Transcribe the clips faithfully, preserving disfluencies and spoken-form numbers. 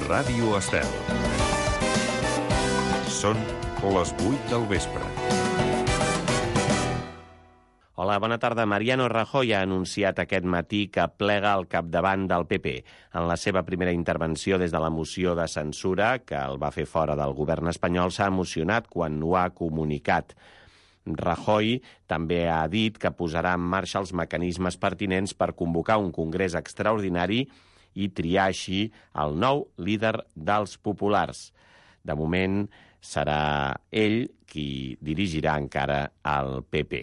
Ràdio Estel. Són les vuit del vespre. Hola, bona tarda. Mariano Rajoy ha anunciat aquest matí que plega al capdavant del P P. En la seva primera intervenció des de la moció de censura, que el va fer fora del govern espanyol, s'ha emocionat quan ho ha comunicat. Rajoy també ha dit que posarà en marxa els mecanismes pertinents per convocar un congrés extraordinari i triar així el nou líder dels populars. De moment serà ell qui dirigirà encara el P P.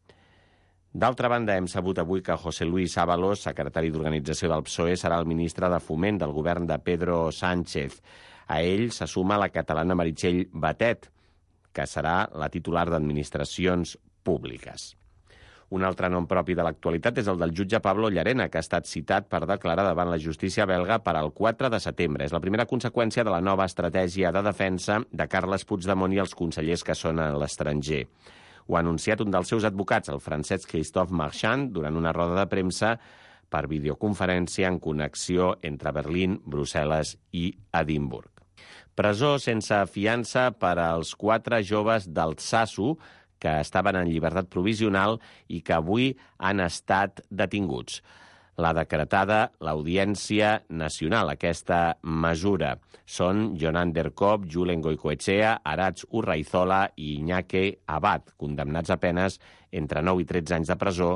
D'altra banda, hem sabut avui que José Luis Ábalos, secretari d'Organització del P S O E, serà el ministre de Foment del govern de Pedro Sánchez. A ell se suma la catalana Meritxell Batet, que serà la titular d'Administracions Públiques. Un altre nom propi de l'actualitat és el del jutge Pablo Llarena, que ha estat citat per declarar davant la justícia belga per al quatre de setembre. És la primera conseqüència de la nova estratègia de defensa de Carles Puigdemont i els consellers que són a l'estranger. Ho ha anunciat un dels seus advocats, el francès Christophe Marchand, durant una roda de premsa per videoconferència en connexió entre Berlín, Brussel·les i Edimburg. Presó sense fiança per als quatre joves d'Altsasu que estaven en llibertat provisional i que avui han estat detinguts. L'ha decretada l'Audiència Nacional, aquesta mesura. Són Jonander Kopp, Julen Goicoechea, Aratz Urraizola i Iñaki Abad, condemnats a penes entre nou i tretze anys de presó,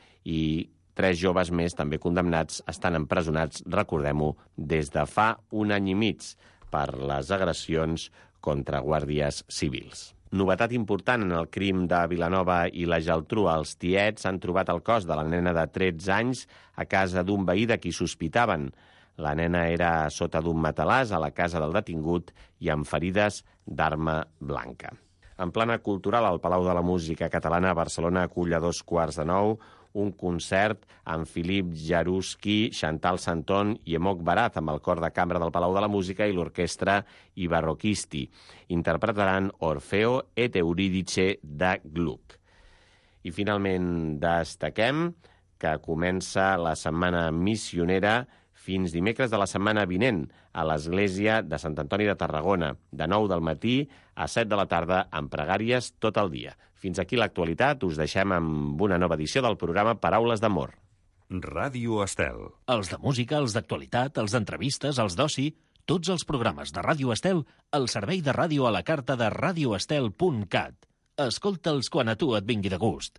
i tres joves més també condemnats estan empresonats, recordem-ho, des de fa un any i mig per les agressions contra guàrdies civils. Novetat important en el crim de Vilanova i la Geltrú. Els tiets han trobat el cos de la nena de tretze anys a casa d'un veí de qui sospitaven. La nena era sota d'un matalàs a la casa del detingut i amb ferides d'arma blanca. En plana cultural, el Palau de la Música Catalana a Barcelona acull a dos quarts de nou un concert amb Filip Jaruski, Chantal Santon i Emok Barat, amb el cor de cambra del Palau de la Música i l'orquestra Ibarroquisti. Interpretaran Orfeo et Eurídice de Gluck. I finalment destaquem que comença la setmana missionera fins dimecres de la setmana vinent a l'església de Sant Antoni de Tarragona, de nou del matí a set de la tarda, amb pregàries tot el dia. Fins aquí l'actualitat. Us deixem amb una nova edició del programa Paraules d'Amor. Ràdio Estel. Els de música, els d'actualitat, els d'entrevistes, els d'oci, tots els programes de Ràdio Estel al servei de ràdio a la carta de radioestel punt cat. Escolta'ls quan a tu et vingui de gust.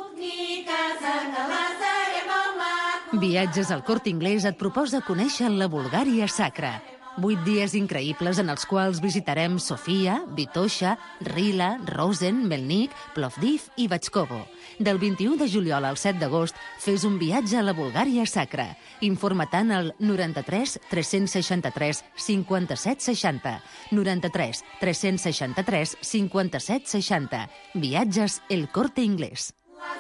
Viatges al Corte Inglés et proposa conèixer la Bulgària sacra. Vuit dies increïbles en els quals visitarem Sofia, Vitoša, Rila, Rosen, Melnik, Plovdiv i Batxkovo. Del vint-i-u de juliol al set d'agost, fes un viatge a la Bulgària sacra. Informa-te'n al noranta-tres tres-cents seixanta-tres cinquanta-set seixanta. noranta-tres tres-cents seixanta-tres cinquanta-set seixanta. Viatges El Corte Inglés.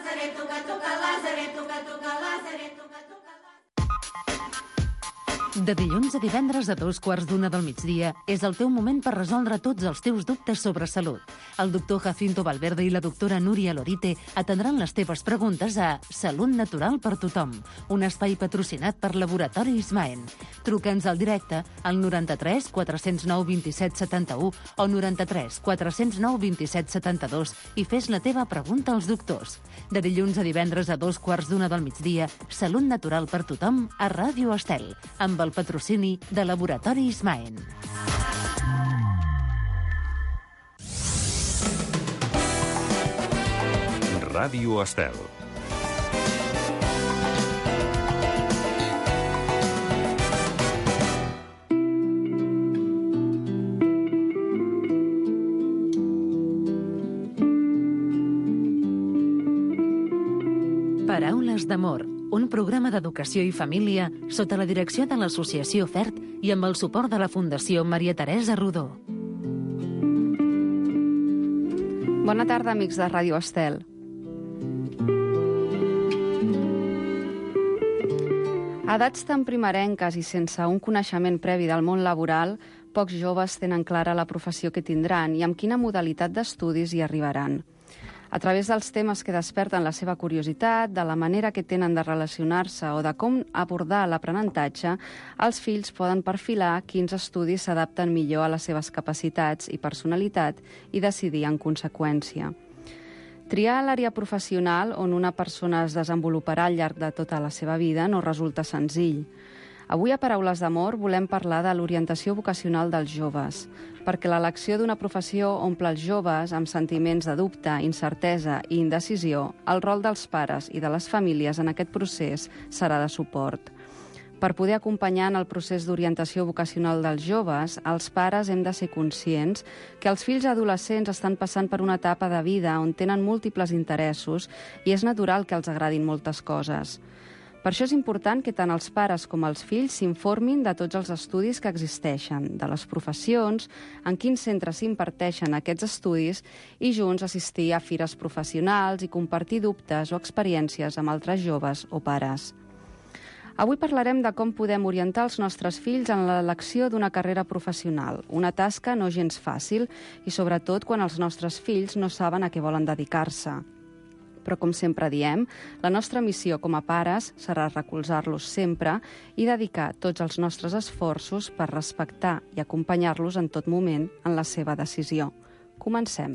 De dilluns a divendres a dos quarts d'una del migdia és el teu moment per resoldre tots els teus dubtes sobre salut. El doctor Jacinto Valverde i la doctora Núria Lorite atendran les teves preguntes a Salut Natural per Tothom, un espai patrocinat per Laboratori Ismaen. Truca'ns al directe al noranta-tres quatre-cents nou vint-i-set setanta-u o noranta-tres quatre-cents nou vint-i-set setanta-dos i fes la teva pregunta als doctors. De dilluns a divendres a dos quarts d'una del migdia, Salut Natural per Tothom a Ràdio Estel, amb el patrocini de Laboratori Ismaen. Ràdio Estel. Paraules d'amor, un programa d'educació i família sota la direcció de l'Associació FERT i amb el suport de la Fundació Maria Teresa Rodó. Bona tarda, amics de Ràdio Estel. A edats tan primerenques i sense un coneixement previ del món laboral, pocs joves tenen clara la professió que tindran i amb quina modalitat d'estudis hi arribaran. A través dels temes que desperten la seva curiositat, de la manera que tenen de relacionar-se o de com abordar l'aprenentatge, els fills poden perfilar quins estudis s'adapten millor a les seves capacitats i personalitat i decidir en conseqüència. Triar l'àrea professional on una persona es desenvoluparà al llarg de tota la seva vida no resulta senzill. Avui a Paraules d'Amor volem parlar de l'orientació vocacional dels joves, perquè l'elecció d'una professió omple els joves amb sentiments de dubte, incertesa i indecisió. El rol dels pares i de les famílies en aquest procés serà de suport. Per poder acompanyar en el procés d'orientació vocacional dels joves, els pares hem de ser conscients que els fills adolescents estan passant per una etapa de vida on tenen múltiples interessos i és natural que els agradin moltes coses. Per això és important que tant els pares com els fills s'informin de tots els estudis que existeixen, de les professions, en quins centres s'imparteixen aquests estudis i junts assistir a fires professionals i compartir dubtes o experiències amb altres joves o pares. Avui parlarem de com podem orientar els nostres fills en l'elecció d'una carrera professional, una tasca no gens fàcil i sobretot quan els nostres fills no saben a què volen dedicar-se. Però, com sempre diem, la nostra missió com a pares serà recolzar-los sempre i dedicar tots els nostres esforços per respectar i acompanyar-los en tot moment en la seva decisió. Comencem.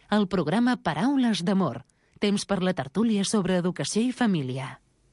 el programa Paraules d'Amor. Temps per la tertúlia sobre educació i família.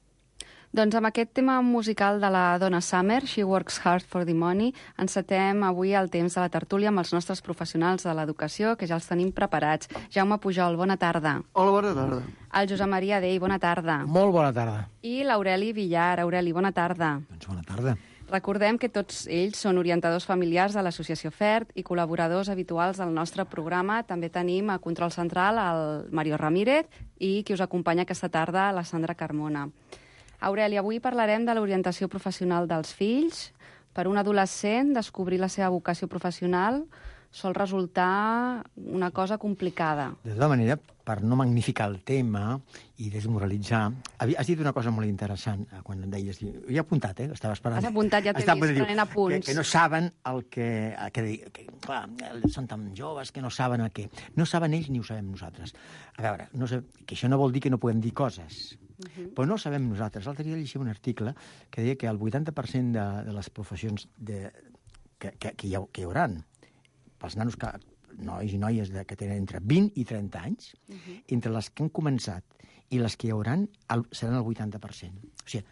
Doncs amb aquest tema musical de la Donna Summer, She Works Hard for the Money, encetem avui el temps de la tertúlia amb els nostres professionals de l'educació, que ja els tenim preparats. Jaume Pujol, bona tarda. Hola, bona tarda. El Josep Maria Dei, bona tarda. Molt bona tarda. I l'Aureli Villar. Aureli, bona tarda. Doncs bona tarda. Recordem que tots ells són orientadors familiars de l'Associació FERT i col·laboradors habituals del nostre programa. També tenim a Control Central el Mario Ramírez i qui us acompanya aquesta tarda, la Sandra Carmona. Aureli, avui parlarem de l'orientació professional dels fills. Per un adolescent, descobrir la seva vocació professional sol resultar una cosa complicada. De tota manera, per no magnificar el tema i desmoralitzar, has dit una cosa molt interessant quan em deies... Jo he apuntat, eh? Estava esperant. Has apuntat, ja t'he vist, prenent apunts. Que, que no saben el que... que, que clar, són tan joves que no saben el que... No saben ells ni ho sabem nosaltres. A veure, no sé, que això no vol dir que no podem dir coses. Uh-huh. Però no ho sabem nosaltres. L'altre dia llegia un article que deia que el vuitanta per cent de, de les professions de, que, que, que, hi ha, que hi haurà pels nanos, que, nois i noies de, que tenen entre vint i trenta anys, uh-huh. entre les que han començat i les que hi haurà el, seran el vuitanta per cent. O sigui,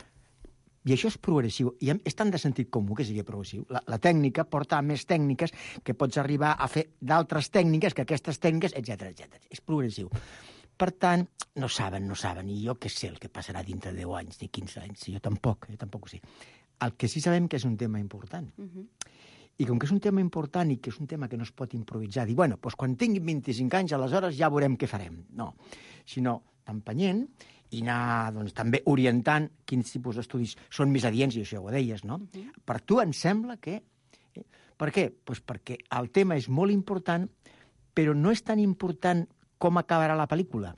i això és progressiu. I és tan de sentit comú que sigui progressiu. La, la tècnica porta a més tècniques que pots arribar a fer d'altres tècniques que aquestes tècniques, etcètera, etcètera. És progressiu. Per tant, no saben, no saben, i jo què sé el que passarà dintre de deu anys, ni quinze anys, jo tampoc, jo tampoc ho sé. El que sí sabem que és un tema important. Uh-huh. I com que és un tema important i que és un tema que no es pot improvisar, dir, bueno, doncs quan tinguin vint-i-cinc anys, aleshores ja veurem què farem. No, sinó empenyent i anar doncs, també orientant quins tipus d'estudis són més adients, i això ho deies, no? Uh-huh. Per tu em sembla que... Eh, per què? Pues perquè el tema és molt important, però no és tan important com acabarà la pel·lícula.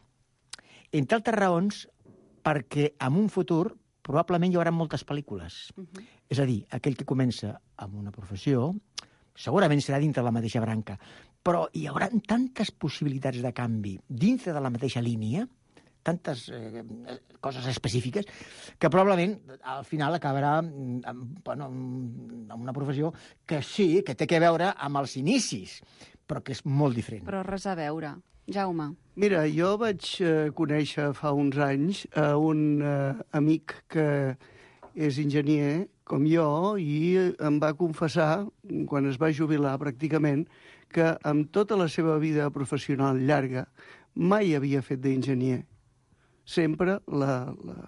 Entre altres raons, perquè en un futur probablement hi haurà moltes pel·lícules. Uh-huh. És a dir, aquell que comença amb una professió segurament serà dintre de la mateixa branca, però hi haurà tantes possibilitats de canvi dintre de la mateixa línia, tantes eh, coses específiques, que probablement al final acabarà amb, bueno, amb una professió que sí, que té que veure amb els inicis, però que és molt diferent. Però res a veure. Jaume. Mira, jo vaig eh, conèixer fa uns anys a eh, un eh, amic que és enginyer, com jo, i em va confessar, quan es va jubilar pràcticament, que amb tota la seva vida professional llarga mai havia fet d'enginyer. Sempre la, la,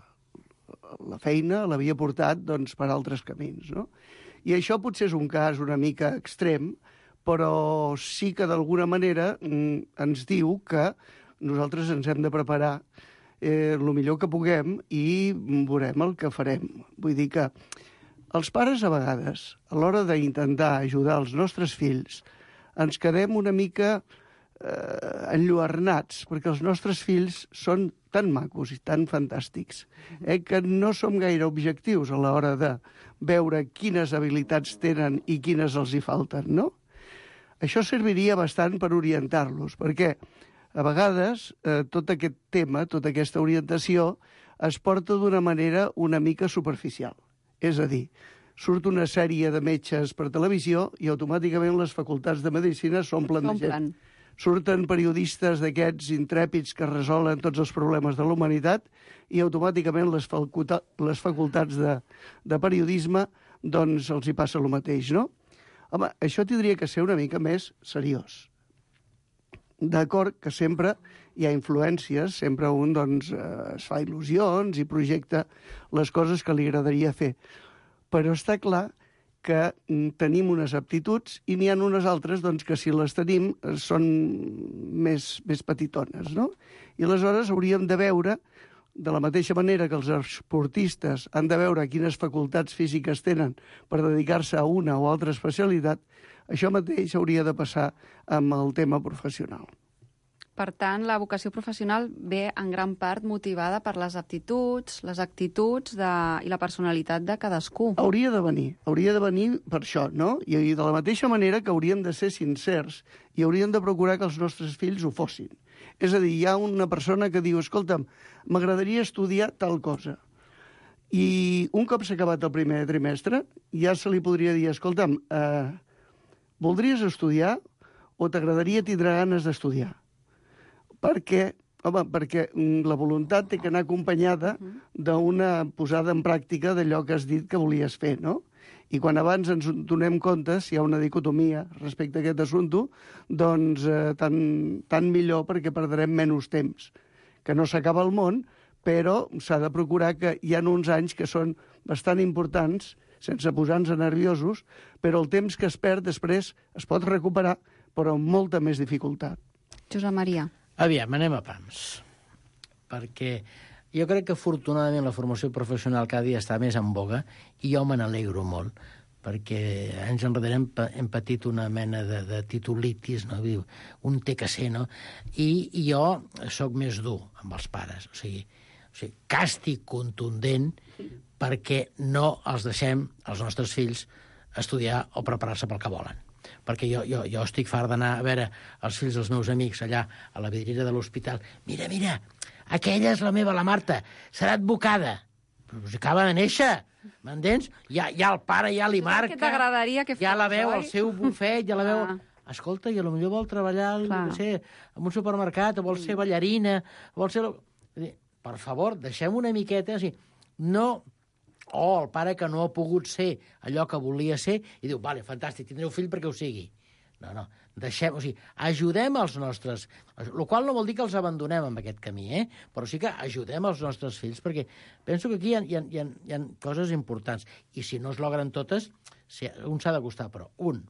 la feina l'havia portat doncs, per altres camins, no? I això potser és un cas una mica extrem, però sí que d'alguna manera ens diu que nosaltres ens hem de preparar eh, el millor que puguem i veurem el que farem. Vull dir que els pares a vegades, a l'hora d'intentar ajudar els nostres fills, ens quedem una mica eh, enlluernats, perquè els nostres fills són tan macos i tan fantàstics eh, que no som gaire objectius a l'hora de veure quines habilitats tenen i quines els hi falten, no? Això serviria bastant per orientar-los, perquè a vegades eh, tot aquest tema, tota aquesta orientació, es porta d'una manera una mica superficial. És a dir, surt una sèrie de metges per televisió i automàticament les facultats de medicina s'omplen de gent. Surten periodistes d'aquests intrèpids que resolen tots els problemes de la humanitat i automàticament les, faculta les facultats de, de periodisme doncs els hi passa el mateix, no? Home, això tindria que ser una mica més seriós. D'acord que sempre hi ha influències, sempre un doncs, es fa il·lusions i projecta les coses que li agradaria fer. Però està clar que tenim unes aptituds i n'hi ha unes altres doncs, que si les tenim són més, més petitones, no? I aleshores hauríem de veure, de la mateixa manera que els esportistes han de veure quines facultats físiques tenen per dedicar-se a una o altra especialitat, això mateix hauria de passar amb el tema professional. Per tant, la vocació professional ve en gran part motivada per les aptituds, les actituds de, i la personalitat de cadascú. Hauria de venir, hauria de venir per això, no? I de la mateixa manera que hauríem de ser sincers i hauríem de procurar que els nostres fills ho fossin. És a dir, hi ha una persona que diu, escolta'm, m'agradaria estudiar tal cosa. I un cop s'ha acabat el primer trimestre, ja se li podria dir, escolta'm, eh, voldries estudiar o t'agradaria tindre ganes d'estudiar? perquè, home, perquè la voluntat té que anar acompanyada d'una posada en pràctica d'allò que has dit que volies fer, no? I quan abans ens donem compte, si hi ha una dicotomia respecte a aquest assumpte, doncs eh, tant, tant millor perquè perdrem menys temps. Que no s'acaba el món, però s'ha de procurar que hi ha uns anys que són bastant importants, sense posar-nos nerviosos, però el temps que es perd després es pot recuperar, però amb molta més dificultat. Josep Maria. Aviam, anem a pams. Perquè jo crec que, afortunadament, la formació professional cada dia està més en boga i jo me n'alegro molt, perquè anys enrere hem, hem patit una mena de, de titulitis, no? Un té que ser, no? I, i jo sóc més dur amb els pares, o sigui, o sigui, càstig contundent perquè no els deixem, els nostres fills, estudiar o preparar-se pel que volen. Perquè jo, jo, jo estic fart d'anar a veure els fills dels meus amics allà a la vidriera de l'hospital. Mira, mira, aquella és la meva, la Marta, serà advocada. Però acaba de néixer, m'entens? Ja, ja el pare ja li marca. Què t'agradaria que fos, ja la veu oi? al seu bufet, ja la veu... Ah. Escolta, i potser vol treballar no sé, en un supermercat, o vol ser ballarina, vol ser... Per favor, deixem una miqueta... Així. No... O oh, el pare que no ha pogut ser allò que volia ser i diu, vale, fantàstic, tindreu fill perquè ho sigui. No, no, deixem, o sigui, ajudem els nostres... El qual no vol dir que els abandonem en aquest camí, eh? Però sí que ajudem els nostres fills, perquè penso que aquí hi ha, hi ha, hi ha, hi ha coses importants. I si no es logren totes, un s'ha de costar, però un,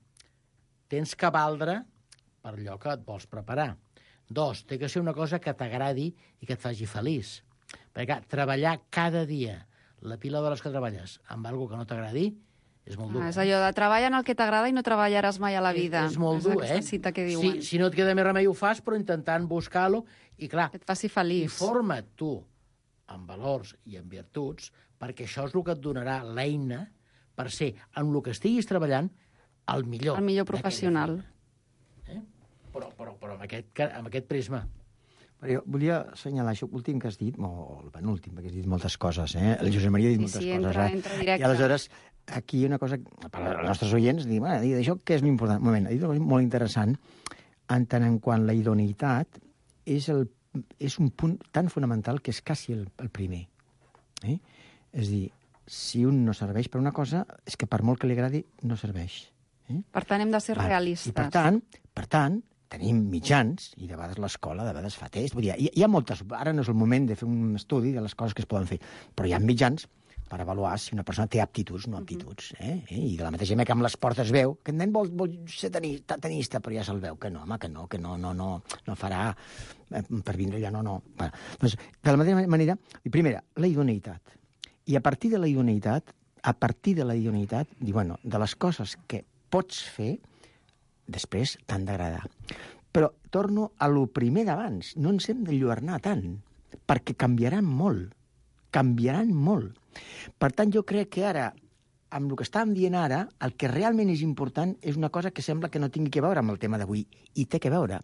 tens que valdre per allò que et vols preparar. Dos, té que ser una cosa que t'agradi i que et faci feliç. Perquè treballar cada dia la pila d'hores que treballes amb alguna que no t'agradi és molt dur. Ah, és allò de treballar en el que t'agrada i no treballaràs mai a la vida. És, és molt dur, és eh? cita que diuen. Si, si no et queda més remei ho fas, però intentant buscar-lo i clar... Que et faci feliç. I forma't tu en valors i en virtuts perquè això és el que et donarà l'eina per ser, en el que estiguis treballant, el millor. El millor professional. Eh? Però, però, però amb aquest, amb aquest prisma. Però jo volia assenyalar això últim que has dit, o el penúltim, perquè has dit moltes coses, eh? El Josep Maria ha dit sí, moltes sí, coses, entra, eh? entra directe. I aleshores, aquí hi ha una cosa, per als nostres oients, dir, bueno, això què és l'important? Un moment, ha dit una cosa molt interessant, en tant en quant la idoneïtat és, el, és un punt tan fonamental que és quasi el, el primer. Eh? És a dir, si un no serveix per una cosa, és que per molt que li agradi, no serveix. Eh? Per tant, hem de ser Val. realistes. I per tant, per tant, tenim mitjans, i de vegades l'escola de vegades fa test. Vull dir, hi, hi ha moltes... Ara no és el moment de fer un estudi de les coses que es poden fer, però hi ha mitjans per avaluar si una persona té aptituds o no aptituds. Eh? I de la mateixa manera que amb l'esport es veu que el nen vol, vol ser tenista, tenista, però ja se'l veu que no, home, que no, que no, no, no, no farà per vindre allà, no, no. Bueno, doncs, de la mateixa manera, i primera, la idoneïtat. I a partir de la idoneïtat, a partir de la idoneïtat, dir, bueno, de les coses que pots fer, després t'han d'agradar. Però torno a lo primer d'abans. No ens hem de lluernar tant, perquè canviaran molt. Canviaran molt. Per tant, jo crec que ara, amb el que estàvem dient ara, el que realment és important és una cosa que sembla que no tingui que veure amb el tema d'avui, i té que veure.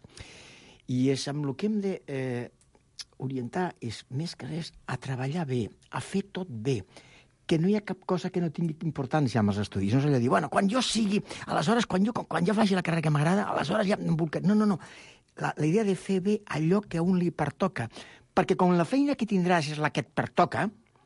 I és amb el que hem de eh, orientar, és més que res, a treballar bé, a fer tot bé, que no hi ha cap cosa que no tingui importància amb els estudis. No és allò de dir, bueno, quan jo sigui, aleshores, quan jo, quan jo faci la carrera que m'agrada, aleshores ja em vull... No, no, no. La, la idea de fer bé allò que a un li pertoca. Perquè com la feina que tindràs és la que et pertoca,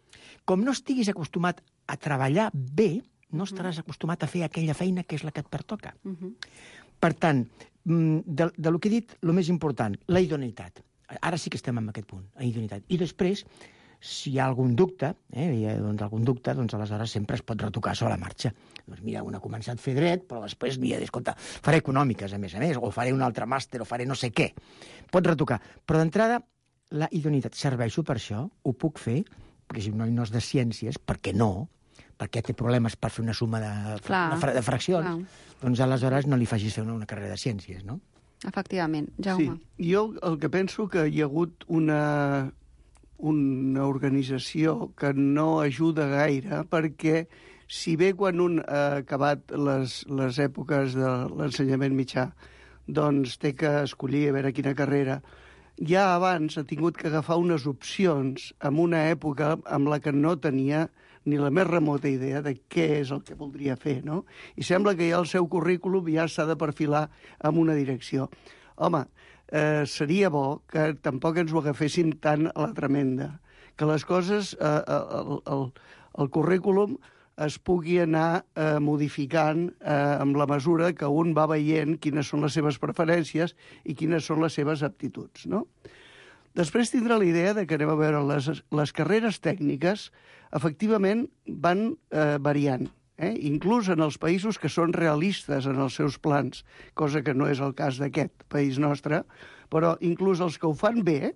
com no estiguis acostumat a treballar bé, no estaràs acostumat a fer aquella feina que és la que et pertoca. Uh -huh. Per tant, de, de lo que he dit, el més important, la idoneïtat. Ara sí que estem en aquest punt, la idoneïtat. I després, si hi ha algun dubte, eh, hi ha, doncs, algun dubte, doncs aleshores sempre es pot retocar sobre la marxa. Doncs mira, un ha començat a fer dret, però després m'hi ha d'escoltar. Faré econòmiques, a més a més, o faré un altre màster, o faré no sé què. Pot retocar. Però d'entrada, la idoneïtat. Serveixo per això? Ho puc fer? Perquè si un noi no és de ciències, per què no? Perquè té problemes per fer una suma de, clar, de, de fraccions, clar. Doncs aleshores no li facis fer una, una carrera de ciències, no? Efectivament. Jaume. Sí, jo el que penso que hi ha hagut una... una organització que no ajuda gaire, perquè si bé quan un ha acabat les, les èpoques de l'ensenyament mitjà doncs té que escollir a veure quina carrera, ja abans ha tingut que agafar unes opcions en una època amb la que no tenia ni la més remota idea de què és el que voldria fer, no? I sembla que ja el seu currículum ja s'ha de perfilar en una direcció. Home, eh, seria bo que tampoc ens ho agaféssim tant a la tremenda, que les coses, eh, el, el, el currículum es pugui anar eh, modificant eh, amb la mesura que un va veient quines són les seves preferències i quines són les seves aptituds, no? Després tindrà la idea de que anem a veure les, les carreres tècniques efectivament van eh, variant, eh? Inclús en els països que són realistes en els seus plans, cosa que no és el cas d'aquest país nostre, però inclús els que ho fan bé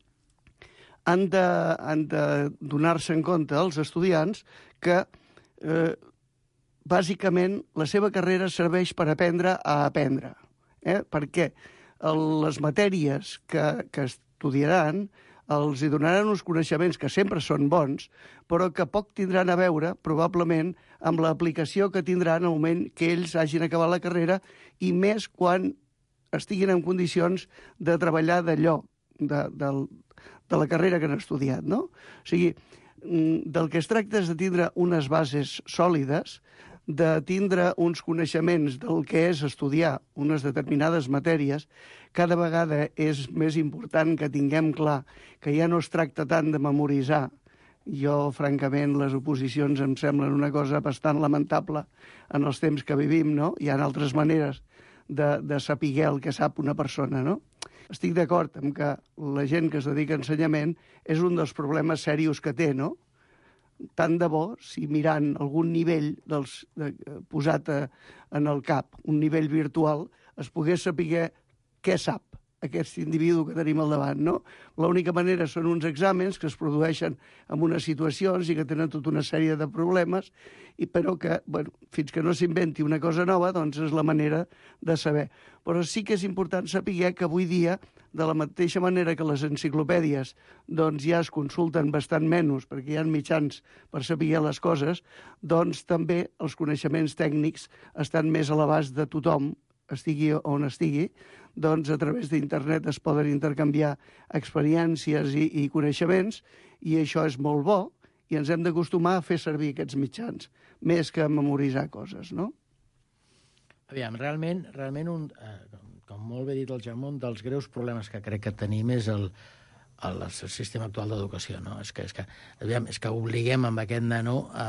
han de, han de donar-se en compte els estudiants que eh, bàsicament la seva carrera serveix per aprendre a aprendre, eh? Perquè el, les matèries que, que estudiaran els hi donaran uns coneixements que sempre són bons, però que poc tindran a veure, probablement, amb l'aplicació que tindran al moment que ells hagin acabat la carrera i més quan estiguin en condicions de treballar d'allò, de, de, de la carrera que han estudiat, no? O sigui, del que es tracta és de tindre unes bases sòlides, de tindre uns coneixements del que és estudiar unes determinades matèries. Cada vegada és més important que tinguem clar que ja no es tracta tant de memoritzar. Jo, francament, les oposicions em semblen una cosa bastant lamentable en els temps que vivim, no? Hi ha altres maneres de, de saber el que sap una persona, no? Estic d'acord amb que la gent que es dedica a ensenyament és un dels problemes serios que té, no? Tant de bo, si mirant algun nivell dels, de, posat a, en el cap, un nivell virtual, es pogués saber què sap aquest individu que tenim al davant, no? L'única manera són uns exàmens que es produeixen en unes situacions i que tenen tota una sèrie de problemes, i però que, bueno, fins que no s'inventi una cosa nova, doncs és la manera de saber. Però sí que és important saber que avui dia, de la mateixa manera que les enciclopèdies doncs ja es consulten bastant menys perquè hi ha mitjans per saber les coses, doncs també els coneixements tècnics estan més a l'abast de tothom, estigui on estigui, doncs a través d'internet es poden intercanviar experiències i, i coneixements, i això és molt bo, i ens hem d'acostumar a fer servir aquests mitjans, més que a memoritzar coses, no? Aviam, realment, realment un, eh, com molt bé dit el Jaume, un dels greus problemes que crec que tenim és el, el, el sistema actual d'educació, no? És que, és que, aviam, és que obliguem amb aquest nano a,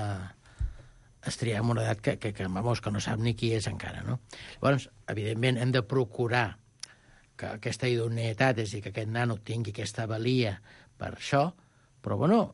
a estriar en una edat que, que, que, vamos, que no sap ni qui és encara, no? Llavors, evidentment, hem de procurar que aquesta idoneïtat, és a dir, que aquest nano tingui aquesta valia per això, però, bueno,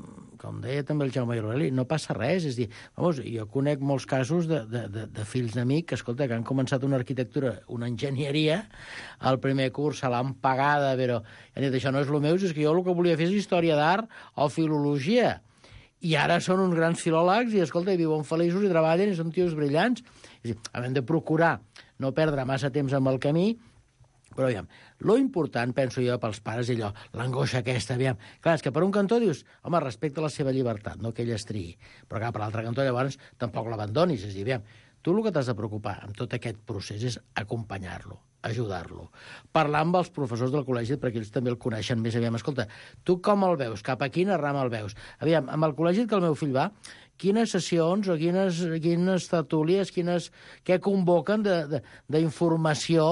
com deia també el Jaume Aureli, no passa res. És a dir, vamos, jo conec molts casos de, de, de, de fills d'amic que, escolta, que han començat una arquitectura, una enginyeria, al primer curs se l'han pagada, però han dit, això no és el meu, és que jo el que volia fer és història d'art o filologia. I ara són uns grans filòlegs i, escolta, i viuen feliços i treballen i són tios brillants. És a dir, hem de procurar no perdre massa temps amb el camí, però, aviam, lo important, penso jo, pels pares, allò, l'angoixa aquesta, aviam. Clar, és que per un cantó dius, home, respecta la seva llibertat, no que ell estriï. Però, clar, per l'altre cantó, llavors, tampoc l'abandonis. És a dir, aviam, tu el que t'has de preocupar amb tot aquest procés és acompanyar-lo, ajudar-lo, parlar amb els professors del col·legi perquè ells també el coneixen més. Aviam, escolta, tu com el veus? Cap a quina rama el veus? Aviam, amb el col·legi que el meu fill va, quines sessions o quines, quines tertúlies, quines, què convoquen d'informació,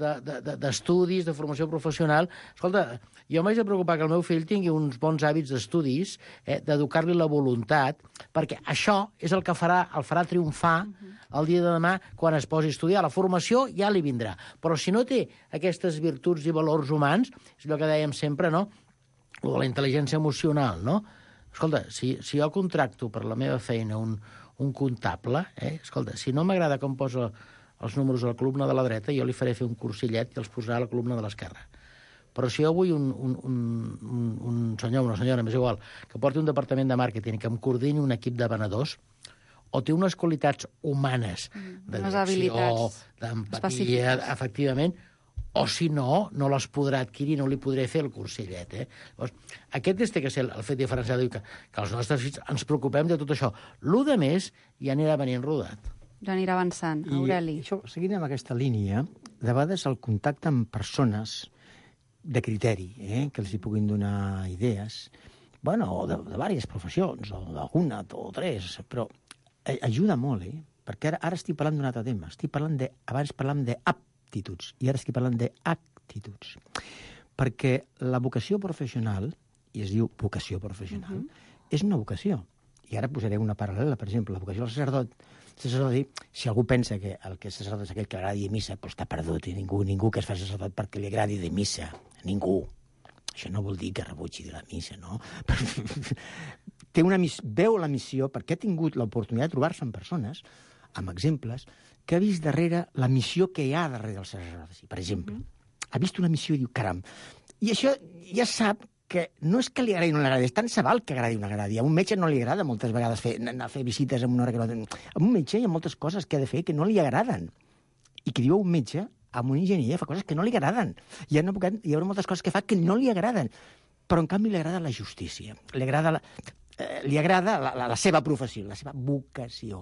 d'estudis, de, de, de formació professional. Escolta, jo m'haig de preocupar que el meu fill tingui uns bons hàbits d'estudis, eh, d'educar-li la voluntat, perquè això és el que farà, el farà triomfar el dia de demà quan es posi a estudiar. La formació ja li vindrà, però si no té aquestes virtuts i valors humans, és allò que dèiem sempre, no?, o de la intel·ligència emocional, no? Escolta, si, si jo contracto per la meva feina un, un comptable, eh, escolta, si no m'agrada com posa els números a la columna de la dreta, jo li faré fer un cursillet i els posarà a la columna de l'esquerra. Però si jo vull un, un, un, un senyor, una senyora, m'és igual, que porti un departament de màrqueting, que em coordini un equip de venedors, o té unes qualitats humanes, de direcció, d'empatia, efectivament, o si no, no les podrà adquirir, no li podré fer el cursillet. Eh? Llavors, aquest és que ser el fet diferenciat, que, que els nostres fills ens preocupem de tot això. L'u de més ja anirà venint rodat. Ja anirà avançant. Aureli. I això, seguint amb aquesta línia, de vegades el contacte amb persones de criteri, eh, que els hi puguin donar idees, bueno, o de, de diverses professions, o d'alguna, o tres, però ajuda molt, eh? Perquè ara, ara estic parlant d'un altre tema. Estic parlant de, abans parlàvem d'aptituds, i ara estic parlant d'actituds. actituds. Perquè la vocació professional, i es diu vocació professional, uh-huh. és una vocació. I ara posaré una paral·lela, per exemple, la vocació del sacerdot. El sacerdot, si algú pensa que el que és sacerdot és aquell que agradi de missa, doncs està perdut, i ningú, ningú que es fa sacerdot perquè li agradi de missa. Ningú. Això no vol dir que rebutgi de la missa, no? Té una miss... Veu la missió perquè ha tingut l'oportunitat de trobar-se amb persones, amb exemples, que ha vist darrere la missió que hi ha darrere del sacerdot. Per exemple, uh-huh. ha vist una missió i diu, caram, i això ja sap que no és que li agradi o no li agradi, és tant se val que agradi o no agradi. A un metge no li agrada moltes vegades fer, anar a fer visites en una hora que no... A un metge hi ha moltes coses que ha de fer que no li agraden. I que diu a un metge, a un enginyer, fa coses que no li agraden. Hi ha, una, hi ha moltes coses que fa que no li agraden. Però, en canvi, li agrada la justícia. Li agrada la, eh, li agrada la, la, la seva professió, la seva vocació.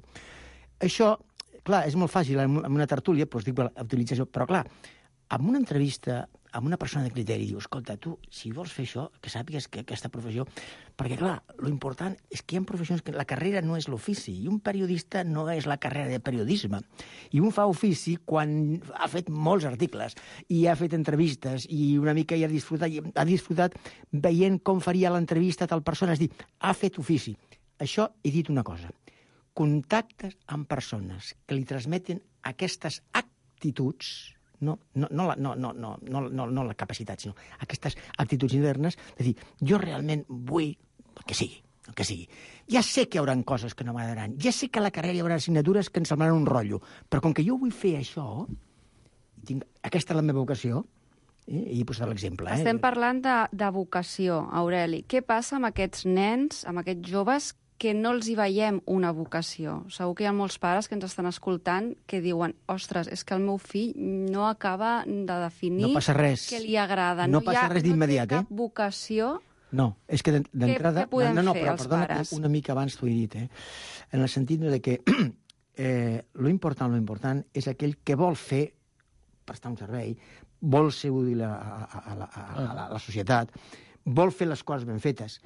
Això, clar, és molt fàcil, en una tertúlia, doncs dic, utilitza això, però, clar, en una entrevista amb una persona de criteri, diu, escolta, tu, si vols fer això, que sàpigues que aquesta professió... Perquè, clar, lo important és que hi ha professions que la carrera no és l'ofici, i un periodista no és la carrera de periodisme. I un fa ofici quan ha fet molts articles, i ha fet entrevistes, i una mica hi ha disfrutat, i ha disfrutat veient com faria l'entrevista a tal persona, és dir, ha fet ofici. Això he dit una cosa. Contactes amb persones que li transmeten aquestes actituds... No, no, no, la, no, no, no, no, no, no la capacitat, sinó aquestes actituds internes de dir, jo realment vull el que sigui, el que sigui. Ja sé que hi haurà coses que no m'agradaran, ja sé que a la carrera hi haurà assignatures que em semblaran un rotllo, però com que jo vull fer això, tinc, aquesta és la meva vocació, eh? I he posat l'exemple. Eh? Estem parlant de, de vocació, Aureli. Què passa amb aquests nens, amb aquests joves, que no els hi veiem una vocació? Segur que hi ha molts pares que ens estan escoltant que diuen, ostres, és que el meu fill no acaba de definir no passa res. Què li agrada. No, no passa res d'immediat, eh? No té eh? cap vocació. No, és que d'entrada... Què, què podem no, no, fer, però, els perdona, pares? Una mica abans t'ho he dit, eh? En el sentit de que eh, lo important, lo important és aquell que vol fer, prestar un servei, vol ser útil a, a, a, a, a, a la societat, vol fer les coses ben fetes.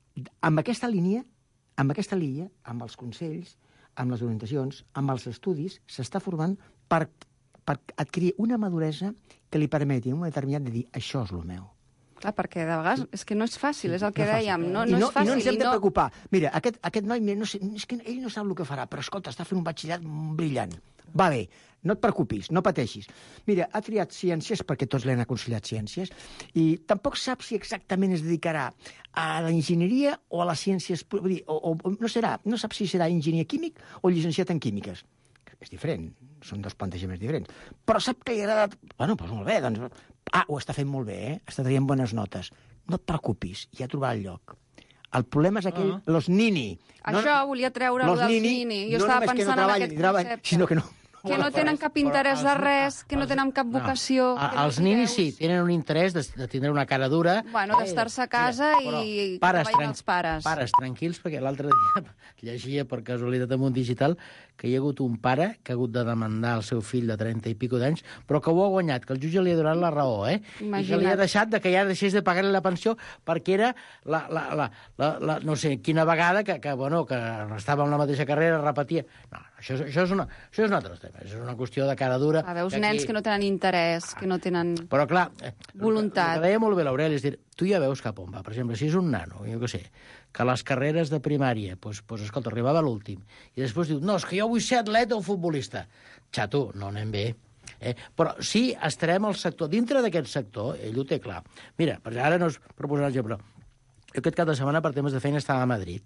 Amb aquesta línia, amb aquesta línia, amb els consells, amb les orientacions, amb els estudis, s'està formant per, per adquirir una maduresa que li permeti en un moment determinat de dir això és el meu. Clar, perquè de vegades és que no és fàcil, és el que no dèiem, no, I no, no és fàcil. I no ens hem de no... preocupar. Mira, aquest, aquest noi, no sé, és que ell no sap el que farà, però escolta, està fent un batxillerat brillant. Va bé, no et preocupis, no pateixis. Mira, ha triat ciències perquè tots li han aconsellat ciències i tampoc sap si exactament es dedicarà a l'enginyeria o a les ciències... Vull dir, o, o no, serà, no sap si serà enginyer químic o llicenciat en químiques. És diferent, són dos plantejaments diferents. Però sap que li agrada... Bueno, doncs molt bé, doncs... Ah, ho està fent molt bé, eh? Està traient bones notes. No et preocupis, ja trobarà el lloc. El problema és aquell, uh-huh. los nini. Això no, volia treure los dels nini, nini. Jo no estava pensant no en aquest concepte. Sinó que no... Que no tenen cap interès de res, que no tenen cap vocació. No. Els ninis sí, tenen un interès de, de tindre una cara dura. Bueno, d'estar-se a casa eh, i pares, treballar els pares. Pares, tranquils, perquè l'altre dia llegia per casualitat en un digital que hi ha hagut un pare que ha hagut de demandar el seu fill de trenta i pico d'anys, però que ho ha guanyat, que el jutge li ha donat la raó, eh? Imagina't. I que li ha deixat de que ja deixés de pagar-li la pensió perquè era la, la, la, la, la, no sé quina vegada que, que, bueno, que estava en la mateixa carrera, repetia. No, això, això, és una, això és un altre tema, és una qüestió de cara dura. Ah, veus que nens aquí... que no tenen interès, que no tenen però, clar, voluntat. El que deia molt bé l'Aureli és dir, tu ja veus cap on va. Per exemple, si és un nano, jo què sé, que les carreres de primària, doncs, doncs escolta, arribava a l'últim, i després diu, no, és que jo vull ser atleta o futbolista. Xato, no anem bé. Eh? Però sí, estarem al sector. Dintre d'aquest sector, ell ho té clar. Mira, ara no us proposaré el exemple, jo aquest cap de setmana per temes de feina estava a Madrid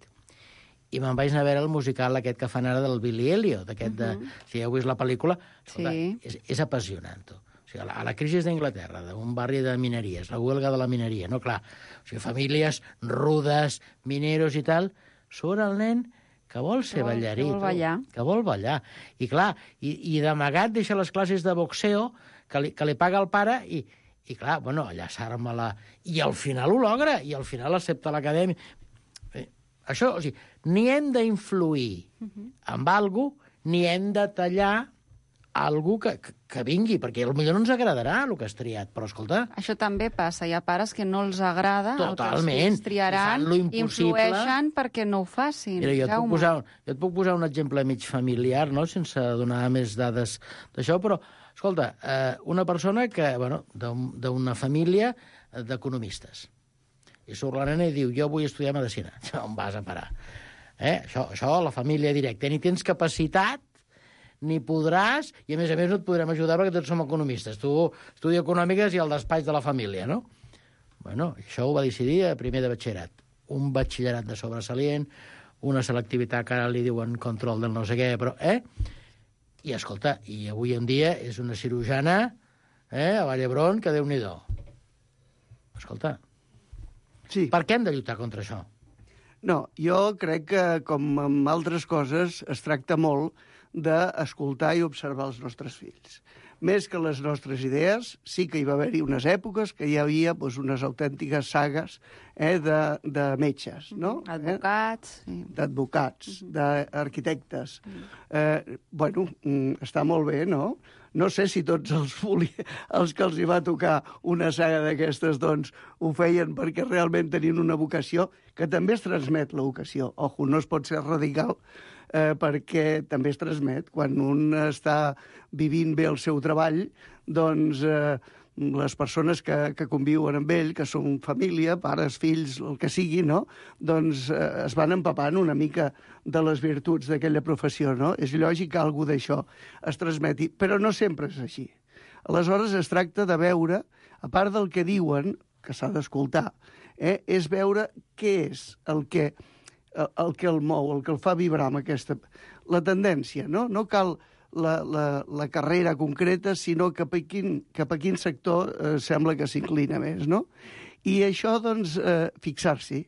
i me'n vaig anar a veure el musical aquest que fan ara del Billy Elliot, d'aquest de... Uh-huh. Si heu vist la pel·lícula, escolta, sí. és, és apassionant. O sigui, a la, a la crisi d'Anglaterra, d'un barri de mineries, la huelga de la mineria, no, clar, o sigui, famílies rudes, mineros i tal, surt el nen que vol ser vol, ballarí. Que vol ballar. Que vol ballar. I clar, i, i d'amagat deixa les classes de boxeo que li, que li paga el pare i, i clar, bueno, allà s'arma la... I al final ho logra, i al final accepta l'acadèmia. Eh, això, o sigui, ni hem d'influir uh-huh. amb algú, ni hem de tallar algú que, que vingui, perquè potser no ens agradarà el que has triat, però escolta... Això també passa, hi ha pares que no els agrada Totalment. el que els fills triaran, I influeixen perquè no ho facin. Mira, jo, et puc posar, jo et puc posar un exemple mig familiar, no?, sense donar més dades d'això, però, escolta, eh, una persona que, bueno, d'una família d'economistes, i surt la nena i diu, jo vull estudiar medicina. On vas a parar? Eh? Això, això, la família directa. Ni tens capacitat, ni podràs, i a més a més no et podrem ajudar perquè tots som economistes. Tu estudia econòmiques i el despatx de la família, no? Bueno, això ho va decidir a primer de batxillerat. Un batxillerat de sobresalient, una selectivitat que ara li diuen control del no sé què, però, eh? I, escolta, i avui en dia és una cirurgiana, eh, a Vall d'Hebron, que Déu-n'hi-do. Escolta, sí. Per què hem de lluitar contra això? No, jo crec que, com amb altres coses, es tracta molt d'escoltar i observar els nostres fills. Més que les nostres idees, sí que hi va haver-hi unes èpoques que hi havia doncs, unes autèntiques sagues eh, de, de metges, no? Advocats. Eh? D'advocats, d'arquitectes. Eh, bueno, està molt bé, no? No sé si tots els, els que els hi va tocar una saga d'aquestes doncs, ho feien perquè realment tenien una vocació, que també es transmet la vocació. Ojo, no es pot ser radical eh, perquè també es transmet. Quan un està vivint bé el seu treball, doncs eh, les persones que, que conviuen amb ell, que són família, pares, fills, el que sigui, no? Doncs eh, es van empapant una mica de les virtuts d'aquella professió, no? És lògic que algú d'això es transmeti, però no sempre és així. Aleshores es tracta de veure, a part del que diuen, que s'ha d'escoltar, eh, és veure què és el que, el, el que el mou, el que el fa vibrar amb aquesta... La tendència, no? No cal la, la, la carrera concreta, sinó cap a quin, cap a quin sector eh, sembla que s'inclina més, no? I això, doncs, eh, fixar-s'hi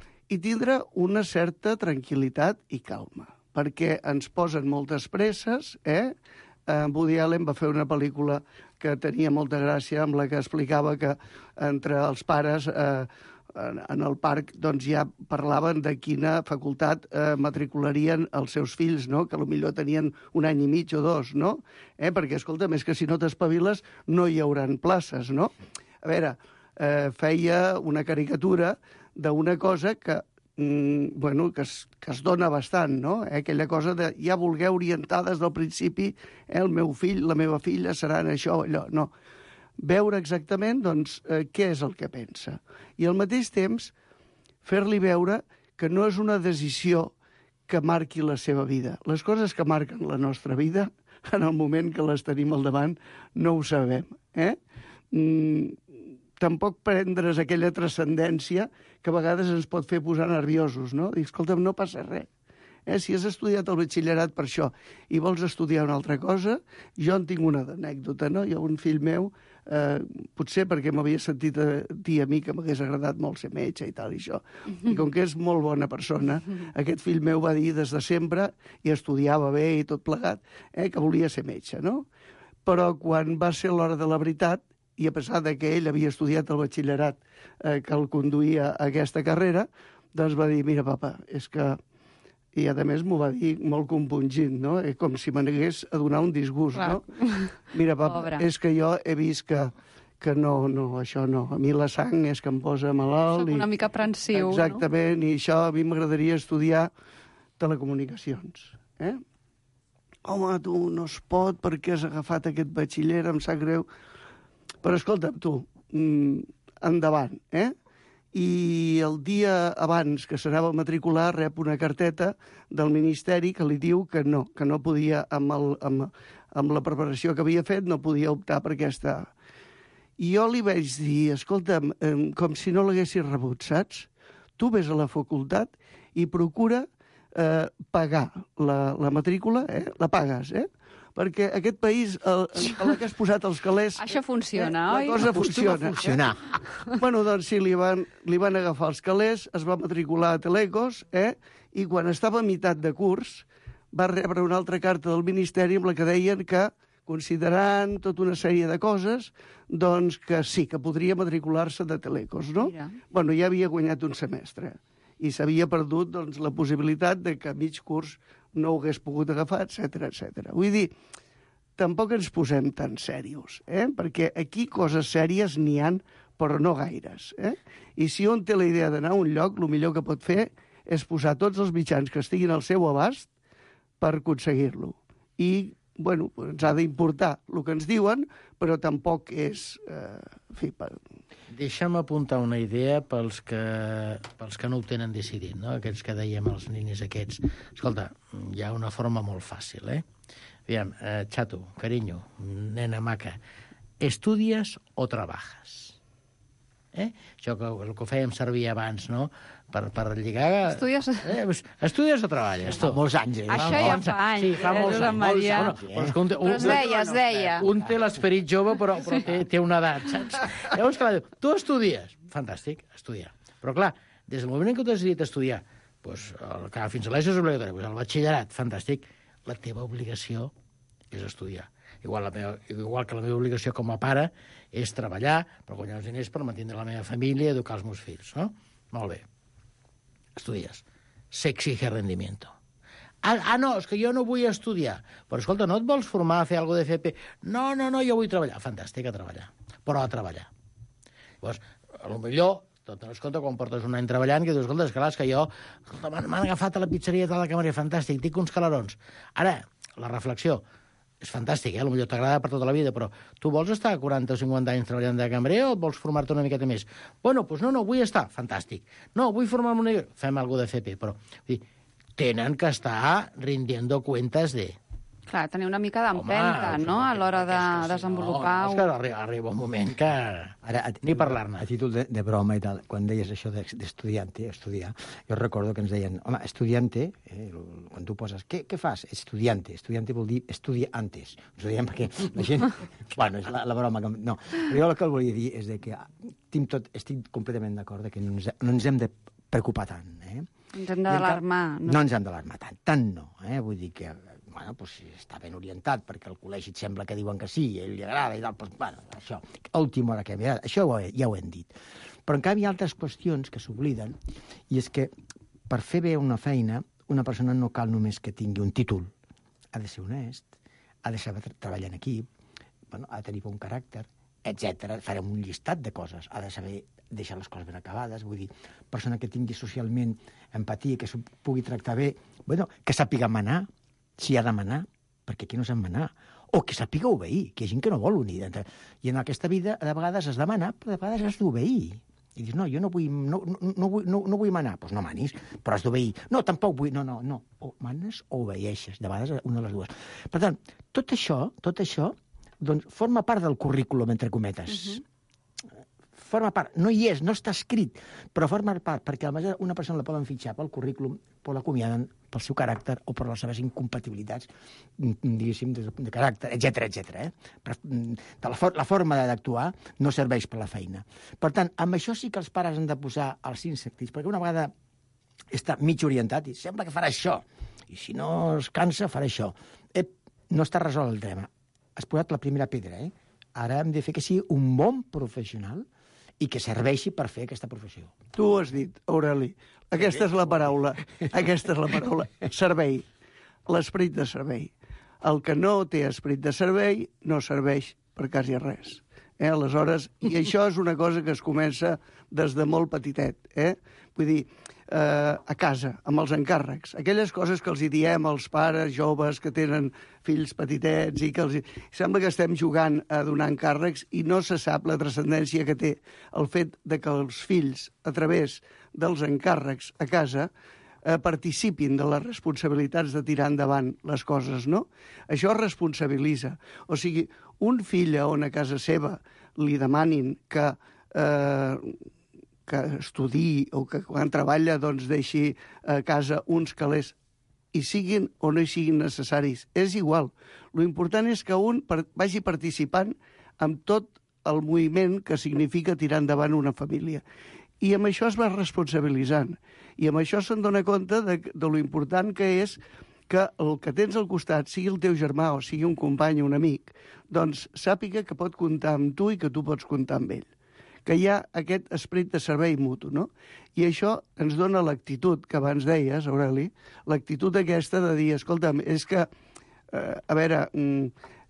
i tindre una certa tranquil·litat i calma, perquè ens posen moltes presses, eh? En Woody Allen va fer una pel·lícula que tenia molta gràcia, amb la que explicava que entre els pares eh, en el parc doncs, ja parlaven de quina facultat eh, matricularien els seus fills, no? Que potser tenien un any i mig o dos, no? Eh? Perquè, escolta, més que si no t'espaviles no hi hauran places, no? A veure, eh, feia una caricatura d'una cosa que bueno, que es, que es dona bastant, no? Eh? Aquella cosa de ja voler orientar des del principi eh, el meu fill, la meva filla seran això o allò. No. Veure exactament doncs, eh, què és el que pensa. I al mateix temps fer-li veure que no és una decisió que marqui la seva vida. Les coses que marquen la nostra vida, en el moment que les tenim al davant, no ho sabem. Eh? Mm, tampoc prendre's aquella transcendència que a vegades ens pot fer posar nerviosos, no? Dir, escolta'm, no passa res. Eh? Si has estudiat el batxillerat per això i vols estudiar una altra cosa, jo en tinc una anècdota, no? Hi ha un fill meu, eh, potser perquè m'havia sentit a dir a mi que m'hagués agradat molt ser metge i tal i això, i com que és molt bona persona, aquest fill meu va dir des de sempre, i estudiava bé i tot plegat, eh, que volia ser metge, no? Però quan va ser l'hora de la veritat, i a pesar de que ell havia estudiat el batxillerat eh, que el conduïa a aquesta carrera, doncs va dir, mira, papa, és que... I, a més, m'ho va dir molt compungint, no? Eh, com si me n'hagués a donar un disgust, Clar. no? Mira, papa, Pobre. és que jo he vist que, que no, no, això no. A mi la sang és que em posa malalt. Soc una i... mica aprensiu, Exactament, no? I això a mi m'agradaria estudiar telecomunicacions, eh? Home, tu, no es pot perquè has agafat aquest batxiller, em sap greu. Però escolta'm, tu, mm, endavant, eh? I el dia abans que s'anava a matricular rep una carteta del Ministeri que li diu que no, que no podia, amb, el, amb, amb la preparació que havia fet, no podia optar per aquesta... I jo li vaig dir, escolta'm, eh, com si no l'haguessis rebut, saps? Tu vés a la facultat i procura eh, pagar la, la matrícula, eh? La pagues, eh? Perquè aquest país, el, el que has posat els calés... Això funciona, eh, oi? La cosa funciona. funcionar. Eh? Bueno, doncs sí, li van, li van agafar els calés, es va matricular a Telecos, eh? I quan estava a meitat de curs va rebre una altra carta del Ministeri amb la que deien que, considerant tota una sèrie de coses, doncs que sí, que podria matricular-se de Telecos, no? Mira. Bueno, ja havia guanyat un semestre i s'havia perdut doncs, la possibilitat de que a mig curs no ho hagués pogut agafar, etcètera, etcètera. Vull dir, tampoc ens posem tan serios, eh? Perquè aquí coses sèries n'hi han, però no gaires. Eh? I si un té la idea d'anar a un lloc, el millor que pot fer és posar tots els mitjans que estiguin al seu abast per aconseguir-lo. I, bueno, ens ha d'importar el que ens diuen, però tampoc és... Eh, en fi, per... Deixa'm apuntar una idea pels que, pels que no ho tenen decidit, no? Aquests que dèiem, els ninis aquests. Escolta, hi ha una forma molt fàcil, eh? Aviam, eh, xato, carinyo, nena maca, estudies o trabajas? Eh? Això que, el que fèiem servir abans, no?, per, per lligar... Estudies... Eh, estudies o treballes? Fa molts anys, eh? Això ja fa anys. Sí, fa eh, molts Josep anys. Maria. Molts anys. Bueno, un, un, Però es deia, es deia. Un té l'esperit jove, però, però té, té una edat, saps? Llavors, clar, diu, tu estudies. Fantàstic, estudiar. Però, clar, des del moment en què tu has decidit estudiar, doncs, el, que fins a l'E S O és obligatori, doncs, el batxillerat, fantàstic, la teva obligació és estudiar. Igual, la meva, igual que la meva obligació com a pare és treballar per guanyar els diners per mantenir la meva família i educar els meus fills, no? Molt bé. Estudies. Se exige rendimiento. Ah, ah, no, és que jo no vull estudiar. Però, escolta, no et vols formar a fer alguna de F P? No, no, no, jo vull treballar. Fantàstic, a treballar. Però a treballar. Llavors, a lo millor, te'n dones compte quan portes un any treballant, que dius, escolta, és clar, és que jo... Escolta, m'han agafat a la pizzeria de la camarer, fantàstic, tinc uns calarons. Ara, la reflexió, és fantàstic, eh? Potser t'agrada per tota la vida, però tu vols estar quaranta o cinquanta anys treballant de cambrer o vols formar-te una miqueta més? Bueno, doncs no, no, vull estar, fantàstic. No, vull formar-me una... Fem alguna de F P, però dir, tenen que estar rindiendo cuentas de... Clar, tenir una mica d'empenta, no?, a l'hora de desenvolupar... No, és que arriba, arriba un moment que... Ara, a, ni parlar-ne. A títol de, de broma i tal, quan deies això d'estudiante, estudiar, jo recordo que ens deien, home, estudiante, eh, quan tu poses, què, què fas? Estudiante. Estudiante vol dir estudia antes. Ens ho diem perquè la gent... bueno, és la, la broma que... No, però jo el que el volia dir és de que tinc tot, estic completament d'acord que no ens, no ens hem de preocupar tant, eh? Ens hem d'alarmar. No? no ens hem d'alarmar tant, tant no, eh? Vull dir que... Bueno, doncs si està ben orientat, perquè al col·legi et sembla que diuen que sí, i a ell li agrada i tal, doncs, bueno, això, a última hora que m'ha agradat, això ja ho hem dit. Però, en canvi, hi ha altres qüestions que s'obliden, i és que per fer bé una feina, una persona no cal només que tingui un títol. Ha de ser honest, ha de saber treballar en equip, bueno, ha de tenir bon caràcter, etcètera. Farem un llistat de coses. Ha de saber deixar les coses ben acabades, vull dir, persona que tingui socialment empatia, que s'ho pugui tractar bé, bueno, que sàpiga manar, si ha de manar, perquè aquí no se'n manar, o que sàpiga obeir, que hi ha gent que no vol unir. I en aquesta vida, de vegades has de manar, però de vegades has d'obeir. I dius, no, jo no vull, no, no, no, vull, no, no vull manar. Doncs no manis, però has d'obeir. No, tampoc vull, no, no, no. O manes o obeeixes, de vegades una de les dues. Per tant, tot això, tot això, doncs, forma part del currículum, entre cometes. Uh-huh. Forma part, no hi és, no està escrit, però forma part, perquè a una persona la poden fitxar pel currículum, però l'acomiaden pel seu caràcter o per les seves incompatibilitats, diguéssim, de, de caràcter, etcètera, etcètera. Eh? De la, for la forma d'actuar no serveix per la feina. Per tant, amb això sí que els pares han de posar els insectes, perquè una vegada està mig orientat i sembla que farà això, i si no es cansa farà això. Ep, no està resolt el tema. Has posat la primera pedra, eh? Ara hem de fer que sigui un bon professional i que serveixi per fer aquesta professió. Tu ho has dit, Aureli. Aquesta és la paraula. Aquesta és la paraula. Servei. L'esperit de servei. El que no té esperit de servei no serveix per quasi res. Eh? Aleshores, i això és una cosa que es comença des de molt petitet. Eh? Vull dir, eh, a casa, amb els encàrrecs. Aquelles coses que els hi diem als pares joves que tenen fills petitets i que els hi... Sembla que estem jugant a donar encàrrecs i no se sap la transcendència que té el fet de que els fills, a través dels encàrrecs a casa, eh, participin de les responsabilitats de tirar endavant les coses, no? Això responsabilitza. O sigui, un fill on a casa seva li demanin que... Eh, que estudiï o que quan treballa doncs deixi a casa uns calés i siguin o no hi siguin necessaris. És igual. Lo important és que un vagi participant amb tot el moviment que significa tirar endavant una família. I amb això es va responsabilitzant. I amb això se'n dona compte de, de lo important que és que el que tens al costat, sigui el teu germà o sigui un company o un amic, doncs sàpiga que pot comptar amb tu i que tu pots comptar amb ell. Que hi ha aquest esperit de servei mutu, no? I això ens dona l'actitud que abans deies, Aureli, l'actitud aquesta de dir, escolta'm, és que, eh, a veure,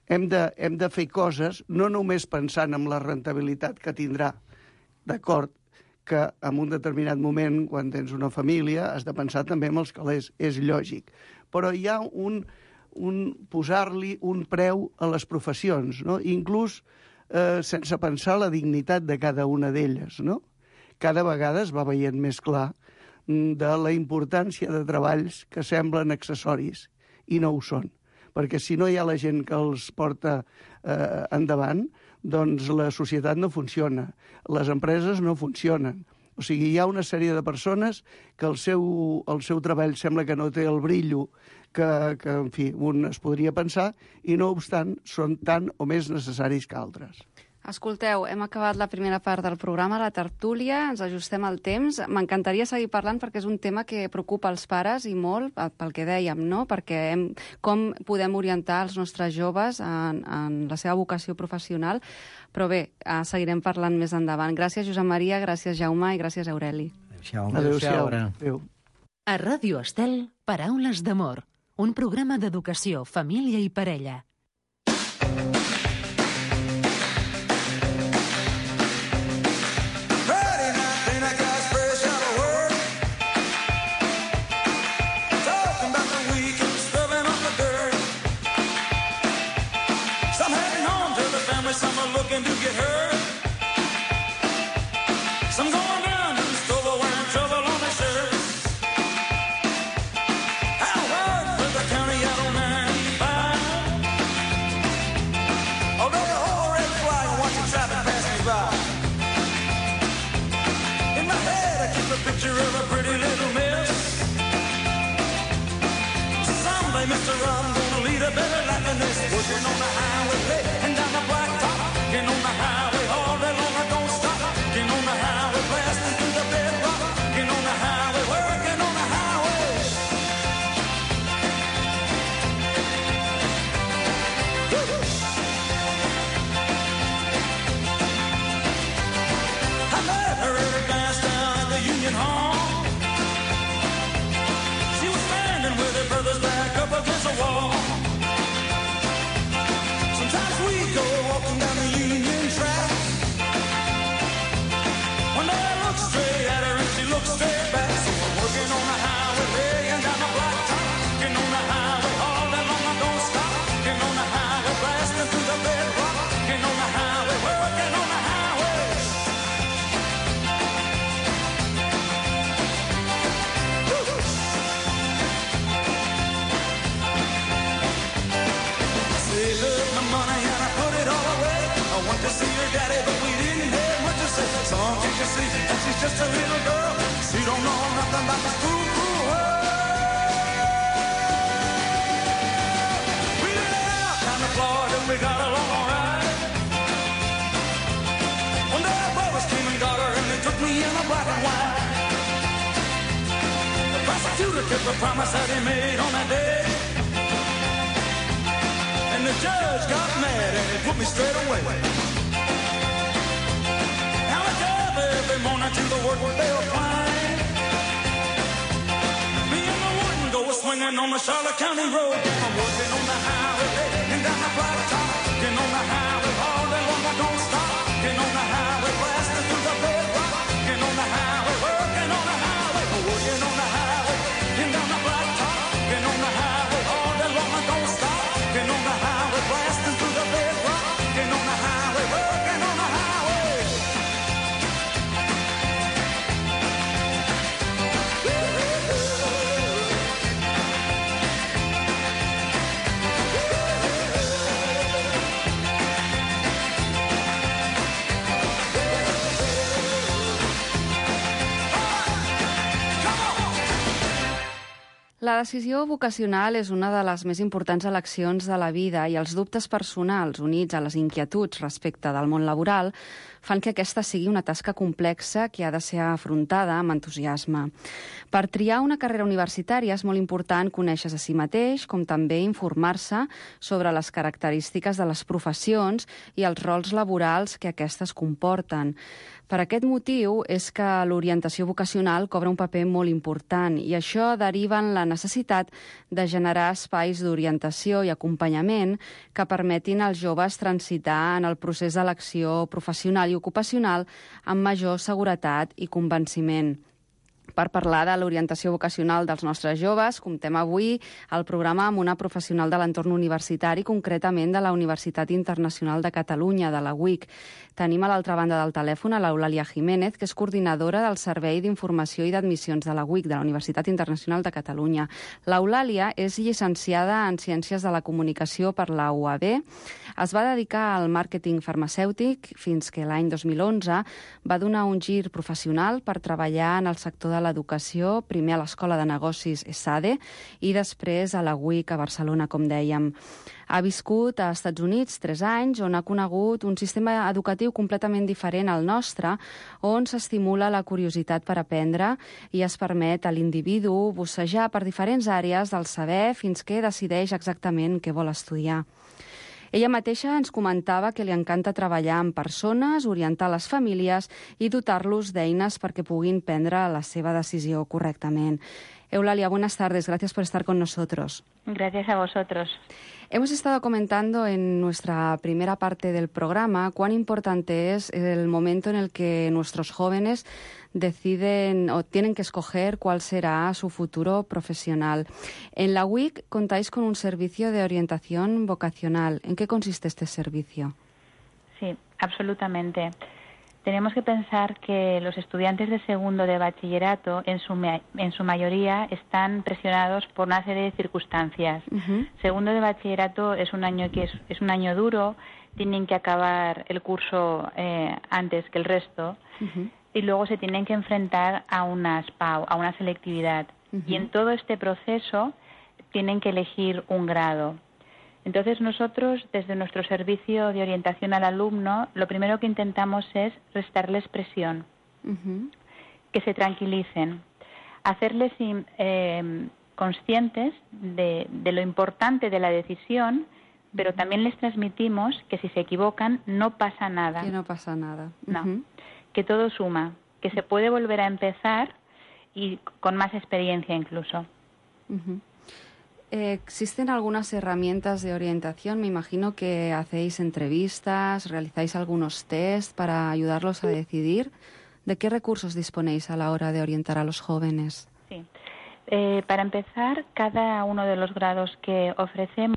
hem de, hem de fer coses no només pensant en la rentabilitat que tindrà, d'acord, que en un determinat moment, quan tens una família, has de pensar també en els calés, és lògic. Però hi ha un, un posar-li un preu a les professions, no? Inclús eh, sense pensar la dignitat de cada una d'elles, no? Cada vegada es va veient més clar de la importància de treballs que semblen accessoris i no ho són. Perquè si no hi ha la gent que els porta eh, endavant, doncs la societat no funciona, les empreses no funcionen. O sigui, hi ha una sèrie de persones que el seu, el seu treball sembla que no té el brillo que, que, en fi, un es podria pensar, i no obstant són tan o més necessaris que altres. Escolteu, hem acabat la primera part del programa, la tertúlia, ens ajustem al temps. M'encantaria seguir parlant perquè és un tema que preocupa els pares i molt, pel que dèiem, no? Perquè hem, com podem orientar els nostres joves en, en la seva vocació professional. Però bé, eh, seguirem parlant més endavant. Gràcies, Josep Maria, gràcies, Jaume, i gràcies, Aureli. Adéu-siau. Adéu-siau. Adéu. A Ràdio Estel, Paraules d'amor, un programa d'educació, família i parella. Just a little girl, she don't know nothing about this fool, fool world. We live out down the Florida, we got along all right. One day our brothers came and got her, and they took me in a black and white. The prosecutor kept the promise that he made on that day, and the judge got mad and he put me straight away. Every morning to the work they were flying. Me and the wooden go swinging on the Charlotte County road. I'm working on the highway and down the blacktop. Getting on the highway all day long, I don't stop. Getting on the highway, blasting through the bedrock. Getting on the highway, working on the highway, working on the highway and down the blacktop. Getting on the highway all day long, I don't stop. Getting on the highway, blasting through the bedrock. Getting on the highway, working on the highway. La decisió vocacional és una de les més importants eleccions de la vida i els dubtes personals units a les inquietuds respecte del món laboral fan que aquesta sigui una tasca complexa que ha de ser afrontada amb entusiasme. Per triar una carrera universitària és molt important conèixer-se a si mateix, com també informar-se sobre les característiques de les professions i els rols laborals que aquestes comporten. Per aquest motiu és que l'orientació vocacional cobra un paper molt important i això deriva en la necessitat de generar espais d'orientació i acompanyament que permetin als joves transitar en el procés d'elecció professional i ocupacional amb major seguretat i convenciment. Per parlar de l'orientació vocacional dels nostres joves, comptem avui al programa amb una professional de l'entorn universitari, concretament de la Universitat Internacional de Catalunya, de la U I C. Tenim a l'altra banda del telèfon a l'Eulàlia Jiménez, que és coordinadora del Servei d'Informació i d'Admissions de la U I C, de la Universitat Internacional de Catalunya. L'Eulàlia és llicenciada en Ciències de la Comunicació per la U A B. Es va dedicar al màrqueting farmacèutic fins que l'any dos mil onze va donar un gir professional per treballar en el sector de l'educació, primer a l'Escola de Negocis ESADE i després a la U I C a Barcelona, com dèiem. Ha viscut a Estats Units tres anys, on ha conegut un sistema educatiu completament diferent al nostre, on s'estimula la curiositat per aprendre i es permet a l'individu bussejar per diferents àrees del saber fins que decideix exactament què vol estudiar. Ella mateixa ens comentava que li encanta treballar amb persones, orientar les famílies i dotar-los d'eines perquè puguin prendre la seva decisió correctament. Eulalia, buenas tardes. Gracias por estar con nosotros. Gracias a vosotros. Hemos estado comentando en nuestra primera parte del programa cuán importante es el momento en el que nuestros jóvenes deciden o tienen que escoger cuál será su futuro profesional. En la U I C contáis con un servicio de orientación vocacional. ¿En qué consiste este servicio? Sí, absolutamente. Tenemos que pensar que los estudiantes de segundo de bachillerato, en su, en su mayoría, están presionados por una serie de circunstancias. Uh-huh. Segundo de bachillerato es un año que es, es un año duro, tienen que acabar el curso eh, antes que el resto, uh-huh. y luego se tienen que enfrentar a una S P A U, a una selectividad. Uh-huh. Y en todo este proceso tienen que elegir un grado. Entonces nosotros, desde nuestro servicio de orientación al alumno, lo primero que intentamos es restarles presión, uh-huh. que se tranquilicen, hacerles eh, conscientes de, de lo importante de la decisión, pero también les transmitimos que si se equivocan no pasa nada. Que no pasa nada. Uh-huh. No, que todo suma, que se puede volver a empezar y con más experiencia incluso. Uh-huh. Eh, ¿Existen algunas herramientas de orientación? Me imagino que hacéis entrevistas, realizáis algunos test para ayudarlos a decidir. ¿De qué recursos disponéis a la hora de orientar a los jóvenes? Sí. Eh, para empezar, cada uno de los grados que ofrecemos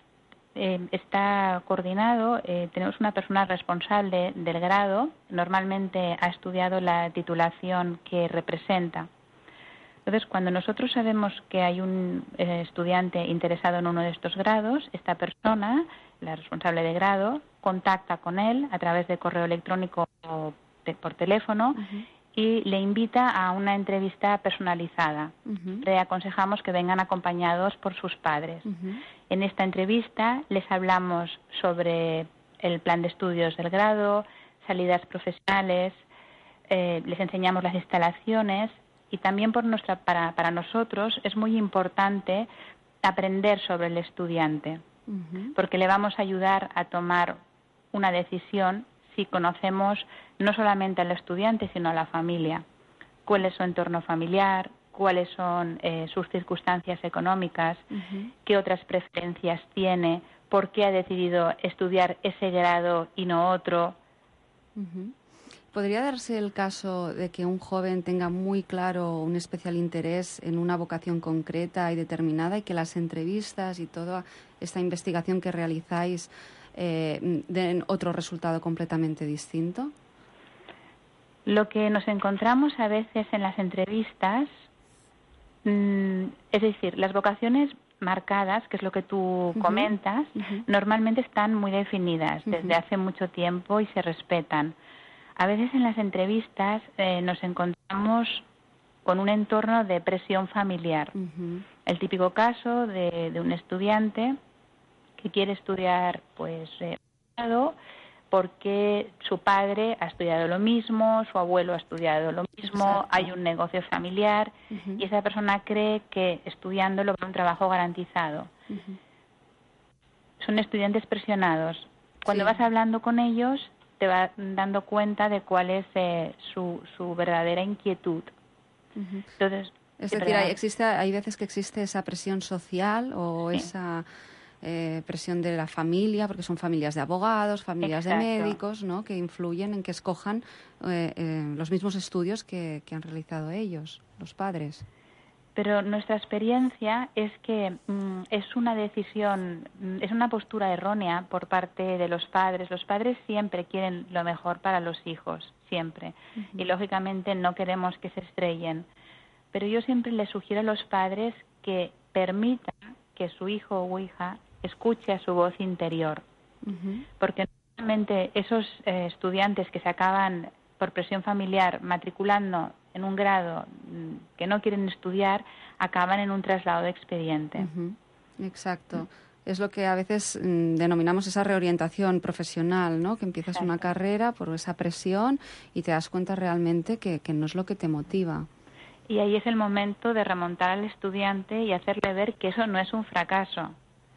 eh, está coordinado. Eh, tenemos una persona responsable del grado. Normalmente ha estudiado la titulación que representa. Entonces, cuando nosotros sabemos que hay un eh, estudiante interesado en uno de estos grados, esta persona, la responsable de grado, contacta con él a través de correo electrónico o te, por teléfono uh-huh. y le invita a una entrevista personalizada. Uh-huh. Le aconsejamos que vengan acompañados por sus padres. Uh-huh. En esta entrevista les hablamos sobre el plan de estudios del grado, salidas profesionales, eh, les enseñamos las instalaciones. Y también por nuestra, para, para nosotros es muy importante aprender sobre el estudiante, uh-huh. porque le vamos a ayudar a tomar una decisión si conocemos no solamente al estudiante, sino a la familia. Cuál es su entorno familiar, cuáles son eh, sus circunstancias económicas, uh-huh. qué otras preferencias tiene, por qué ha decidido estudiar ese grado y no otro. Uh-huh. ¿Podría darse el caso de que un joven tenga muy claro un especial interés en una vocación concreta y determinada y que las entrevistas y toda esta investigación que realizáis eh, den otro resultado completamente distinto? Lo que nos encontramos a veces en las entrevistas, mmm, es decir, las vocaciones marcadas, que es lo que tú uh-huh. comentas, uh-huh. normalmente están muy definidas uh-huh. desde hace mucho tiempo y se respetan. A veces en las entrevistas eh, nos encontramos con un entorno de presión familiar. Uh-huh. El típico caso de, de un estudiante que quiere estudiar pues eh, porque su padre ha estudiado lo mismo, su abuelo ha estudiado lo mismo, exacto. Hay un negocio familiar uh-huh. y esa persona cree que estudiándolo va a un trabajo garantizado. Uh-huh. Son estudiantes presionados. Cuando sí. vas hablando con ellos, te vas dando cuenta de cuál es eh, su, su verdadera inquietud. Uh-huh. Entonces, es decir, hay, existe, hay veces que existe esa presión social o sí. esa eh, presión de la familia, porque son familias de abogados, familias Exacto. de médicos, ¿no?, que influyen en que escojan eh, eh, los mismos estudios que, que han realizado ellos, los padres. Pero nuestra experiencia es que mm, es una decisión, es una postura errónea por parte de los padres. Los padres siempre quieren lo mejor para los hijos, siempre. Uh-huh. Y lógicamente no queremos que se estrellen. Pero yo siempre les sugiero a los padres que permitan que su hijo o hija escuche a su voz interior. Uh-huh. Porque normalmente esos eh, estudiantes que se acaban por presión familiar matriculando en un grado que no quieren estudiar, acaban en un traslado de expediente. Uh-huh. Exacto. Es lo que a veces mm, denominamos esa reorientación profesional, ¿no? Que empiezas Exacto. una carrera por esa presión y te das cuenta realmente que, que no es lo que te motiva. Y ahí es el momento de remontar al estudiante y hacerle ver que eso no es un fracaso.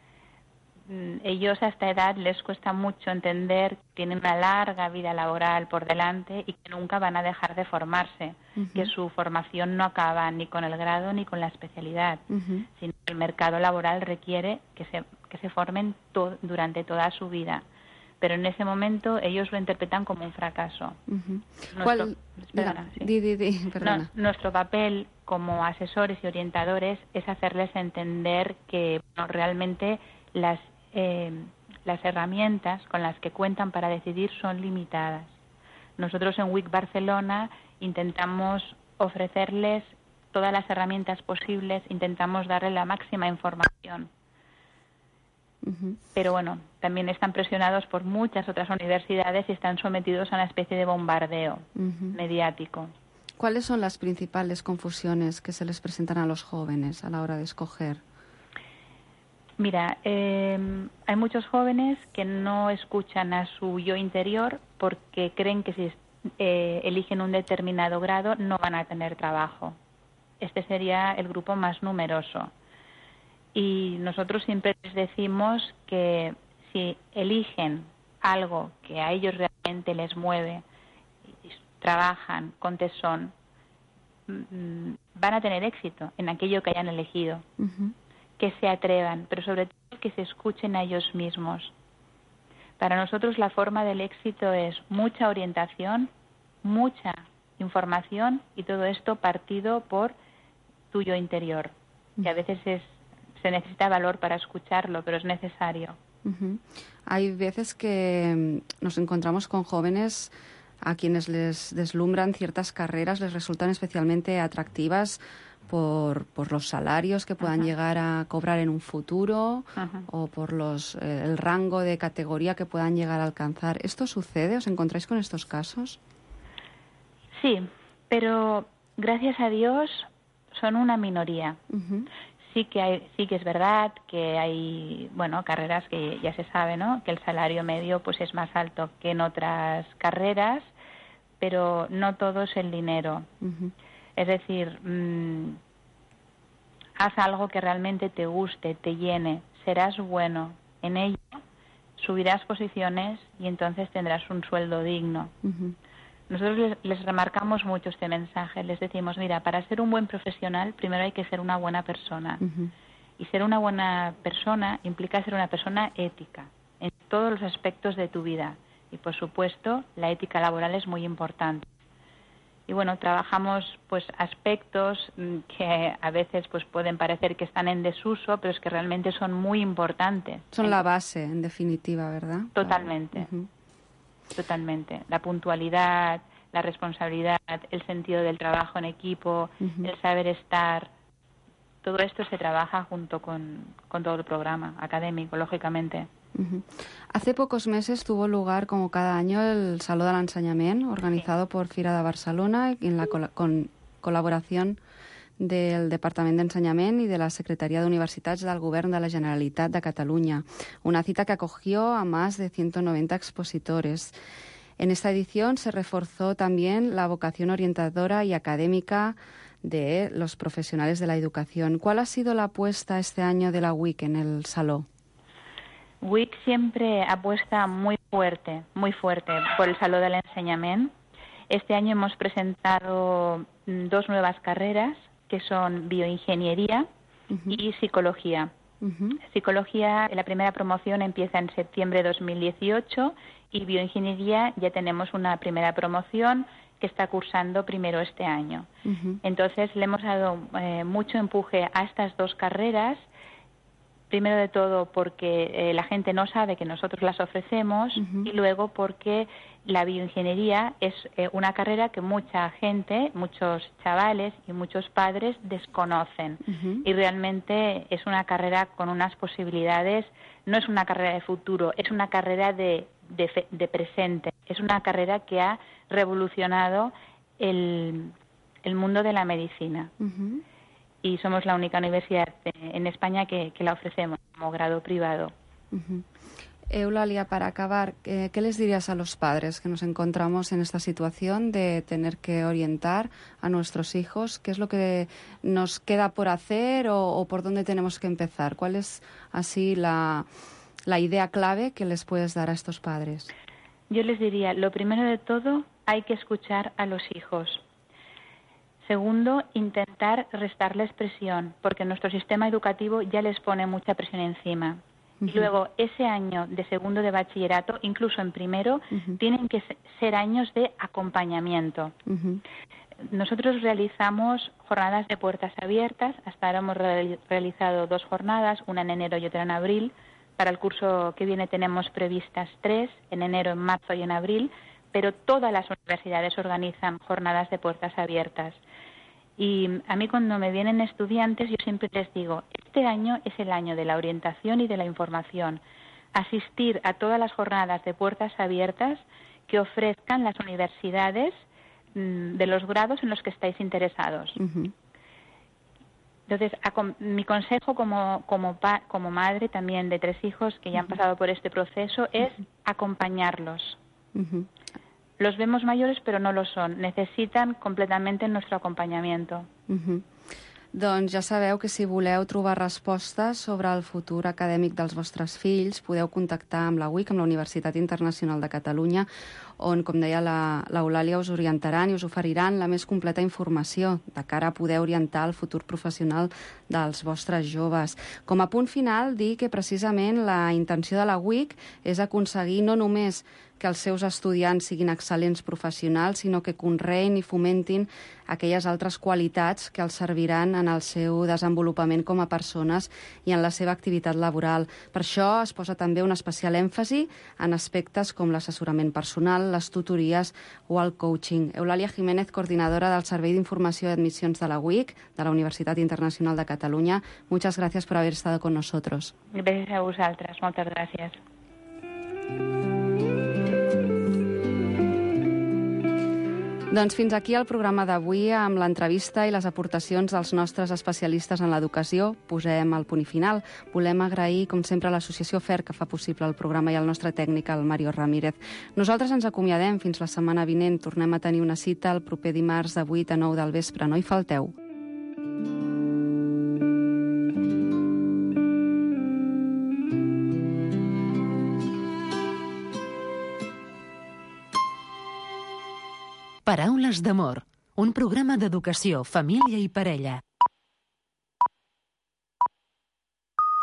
Ellos a esta edad les cuesta mucho entender que tienen una larga vida laboral por delante y que nunca van a dejar de formarse, uh-huh. que su formación no acaba ni con el grado ni con la especialidad, uh-huh. sino que el mercado laboral requiere que se, que se formen to- durante toda su vida. Pero en ese momento ellos lo interpretan como un fracaso. Uh-huh. Nuestro, ¿Cuál? Perdona, sí. di, di, di, perdona. No, nuestro papel como asesores y orientadores es hacerles entender que bueno, realmente las Eh, las herramientas con las que cuentan para decidir son limitadas. Nosotros en W I C Barcelona intentamos ofrecerles todas las herramientas posibles, intentamos darle la máxima información. Uh-huh. Pero bueno, también están presionados por muchas otras universidades y están sometidos a una especie de bombardeo uh-huh. mediático. ¿Cuáles son las principales confusiones que se les presentan a los jóvenes a la hora de escoger? Mira, eh, hay muchos jóvenes que no escuchan a su yo interior porque creen que si eh, eligen un determinado grado no van a tener trabajo. Este sería el grupo más numeroso. Y nosotros siempre les decimos que si eligen algo que a ellos realmente les mueve, trabajan con tesón, van a tener éxito en aquello que hayan elegido. Uh-huh. Que se atrevan, pero sobre todo que se escuchen a ellos mismos. Para nosotros la forma del éxito es mucha orientación, mucha información y todo esto partido por tu yo interior. Y a veces es, se necesita valor para escucharlo, pero es necesario. Uh-huh. Hay veces que nos encontramos con jóvenes a quienes les deslumbran ciertas carreras, les resultan especialmente atractivas por, por los salarios que puedan Ajá. llegar a cobrar en un futuro Ajá. o por los eh, el rango de categoría que puedan llegar a alcanzar. ¿Esto sucede? ¿Os encontráis con estos casos? Sí, pero gracias a Dios son una minoría. Uh-huh. Sí que hay, sí que es verdad que hay, bueno, carreras que ya se sabe, ¿no? Que el salario medio pues es más alto que en otras carreras, pero no todo es el dinero. Uh-huh. Es decir, mmm, haz algo que realmente te guste, te llene, serás bueno en ello, subirás posiciones y entonces tendrás un sueldo digno. Uh-huh. Nosotros les, les remarcamos mucho este mensaje, les decimos, mira, para ser un buen profesional primero hay que ser una buena persona. Uh-huh. Y ser una buena persona implica ser una persona ética en todos los aspectos de tu vida. Y por supuesto, la ética laboral es muy importante. Y bueno, trabajamos pues aspectos que a veces pues pueden parecer que están en desuso, pero es que realmente son muy importantes. Son la base, en definitiva, ¿verdad? Totalmente, uh-huh. totalmente. La puntualidad, la responsabilidad, el sentido del trabajo en equipo, uh-huh. el saber estar, todo esto se trabaja junto con, con todo el programa académico, lógicamente. Uh-huh. Hace pocos meses tuvo lugar, como cada año, el Saló de l'Ensenyament, organizado sí. por Fira de Barcelona, en la col- con colaboración del Departament d'Ensenyament y de la Secretaría de Universitats del Govern de la Generalitat de Cataluña. Una cita que acogió a más de ciento noventa expositores. En esta edición se reforzó también la vocación orientadora y académica de los profesionales de la educación. ¿Cuál ha sido la apuesta este año de la W I C en el Saló? W I C siempre apuesta muy fuerte, muy fuerte por el Saló del Enseñament. Este año hemos presentado dos nuevas carreras, que son bioingeniería uh-huh. y psicología. Uh-huh. Psicología, la primera promoción empieza en septiembre de dos mil dieciocho y bioingeniería ya tenemos una primera promoción que está cursando primero este año. Uh-huh. Entonces le hemos dado eh, mucho empuje a estas dos carreras. Primero de todo porque eh, la gente no sabe que nosotros las ofrecemos uh-huh. y luego porque la bioingeniería es eh, una carrera que mucha gente, muchos chavales y muchos padres desconocen uh-huh. y realmente es una carrera con unas posibilidades, no es una carrera de futuro, es una carrera de, de, de presente, es una carrera que ha revolucionado el, el mundo de la medicina. Uh-huh. Y somos la única universidad en España que, que la ofrecemos como grado privado. Uh-huh. Eulalia, para acabar, eh, ¿qué les dirías a los padres que nos encontramos en esta situación de tener que orientar a nuestros hijos? ¿Qué es lo que nos queda por hacer o, o por dónde tenemos que empezar? ¿Cuál es así la, la idea clave que les puedes dar a estos padres? Yo les diría, lo primero de todo, hay que escuchar a los hijos. Segundo, intentar restarles presión, porque nuestro sistema educativo ya les pone mucha presión encima. Uh-huh. Y luego, ese año de segundo de bachillerato, incluso en primero, uh-huh. tienen que ser años de acompañamiento. Uh-huh. Nosotros realizamos jornadas de puertas abiertas. Hasta ahora hemos re- realizado dos jornadas, una en enero y otra en abril. Para el curso que viene tenemos previstas tres, en enero, en marzo y en abril, pero todas las universidades organizan jornadas de puertas abiertas. Y a mí cuando me vienen estudiantes yo siempre les digo, este año es el año de la orientación y de la información. Asistir a todas las jornadas de puertas abiertas que ofrezcan las universidades mmm, de los grados en los que estáis interesados. Uh-huh. Entonces, a, mi consejo como, como, pa, como madre también de tres hijos que ya han pasado por este proceso es acompañarlos. Uh-huh. Los vemos mayores, però no lo son. Necessiten completament nuestro acompañamiento. Uh-huh. Doncs ja sabeu que si voleu trobar respostes sobre el futur acadèmic dels vostres fills, podeu contactar amb la U I C, amb la Universitat Internacional de Catalunya, on, com deia l'Eulàlia, us orientaran i us oferiran la més completa informació de cara a poder orientar el futur professional dels vostres joves. Com a punt final, dir que precisament la intenció de la U I C és aconseguir no només que els seus estudiants siguin excel·lents professionals, sinó que conreïn i fomentin aquelles altres qualitats que els serviran en el seu desenvolupament com a persones i en la seva activitat laboral. Per això es posa també un especial èmfasi en aspectes com l'assessorament personal, les tutories o el coaching. Eulàlia Jiménez, coordinadora del Servei d'Informació i Admissions de la U I C, de la Universitat Internacional de Catalunya, muchas gracias por haber estado con nosotros. Gràcies a vosaltres, moltes gràcies. Doncs fins aquí el programa d'avui amb l'entrevista i les aportacions dels nostres especialistes en l'educació. Posem el punt i final. Volem agrair, com sempre, a l'associació F E R que fa possible el programa i al nostre tècnic, el Mario Ramírez. Nosaltres ens acomiadem fins la setmana vinent. Tornem a tenir una cita el proper dimarts de vuit a nou del vespre. No hi falteu. Paraules d'amor, un programa d'educació, família i parella.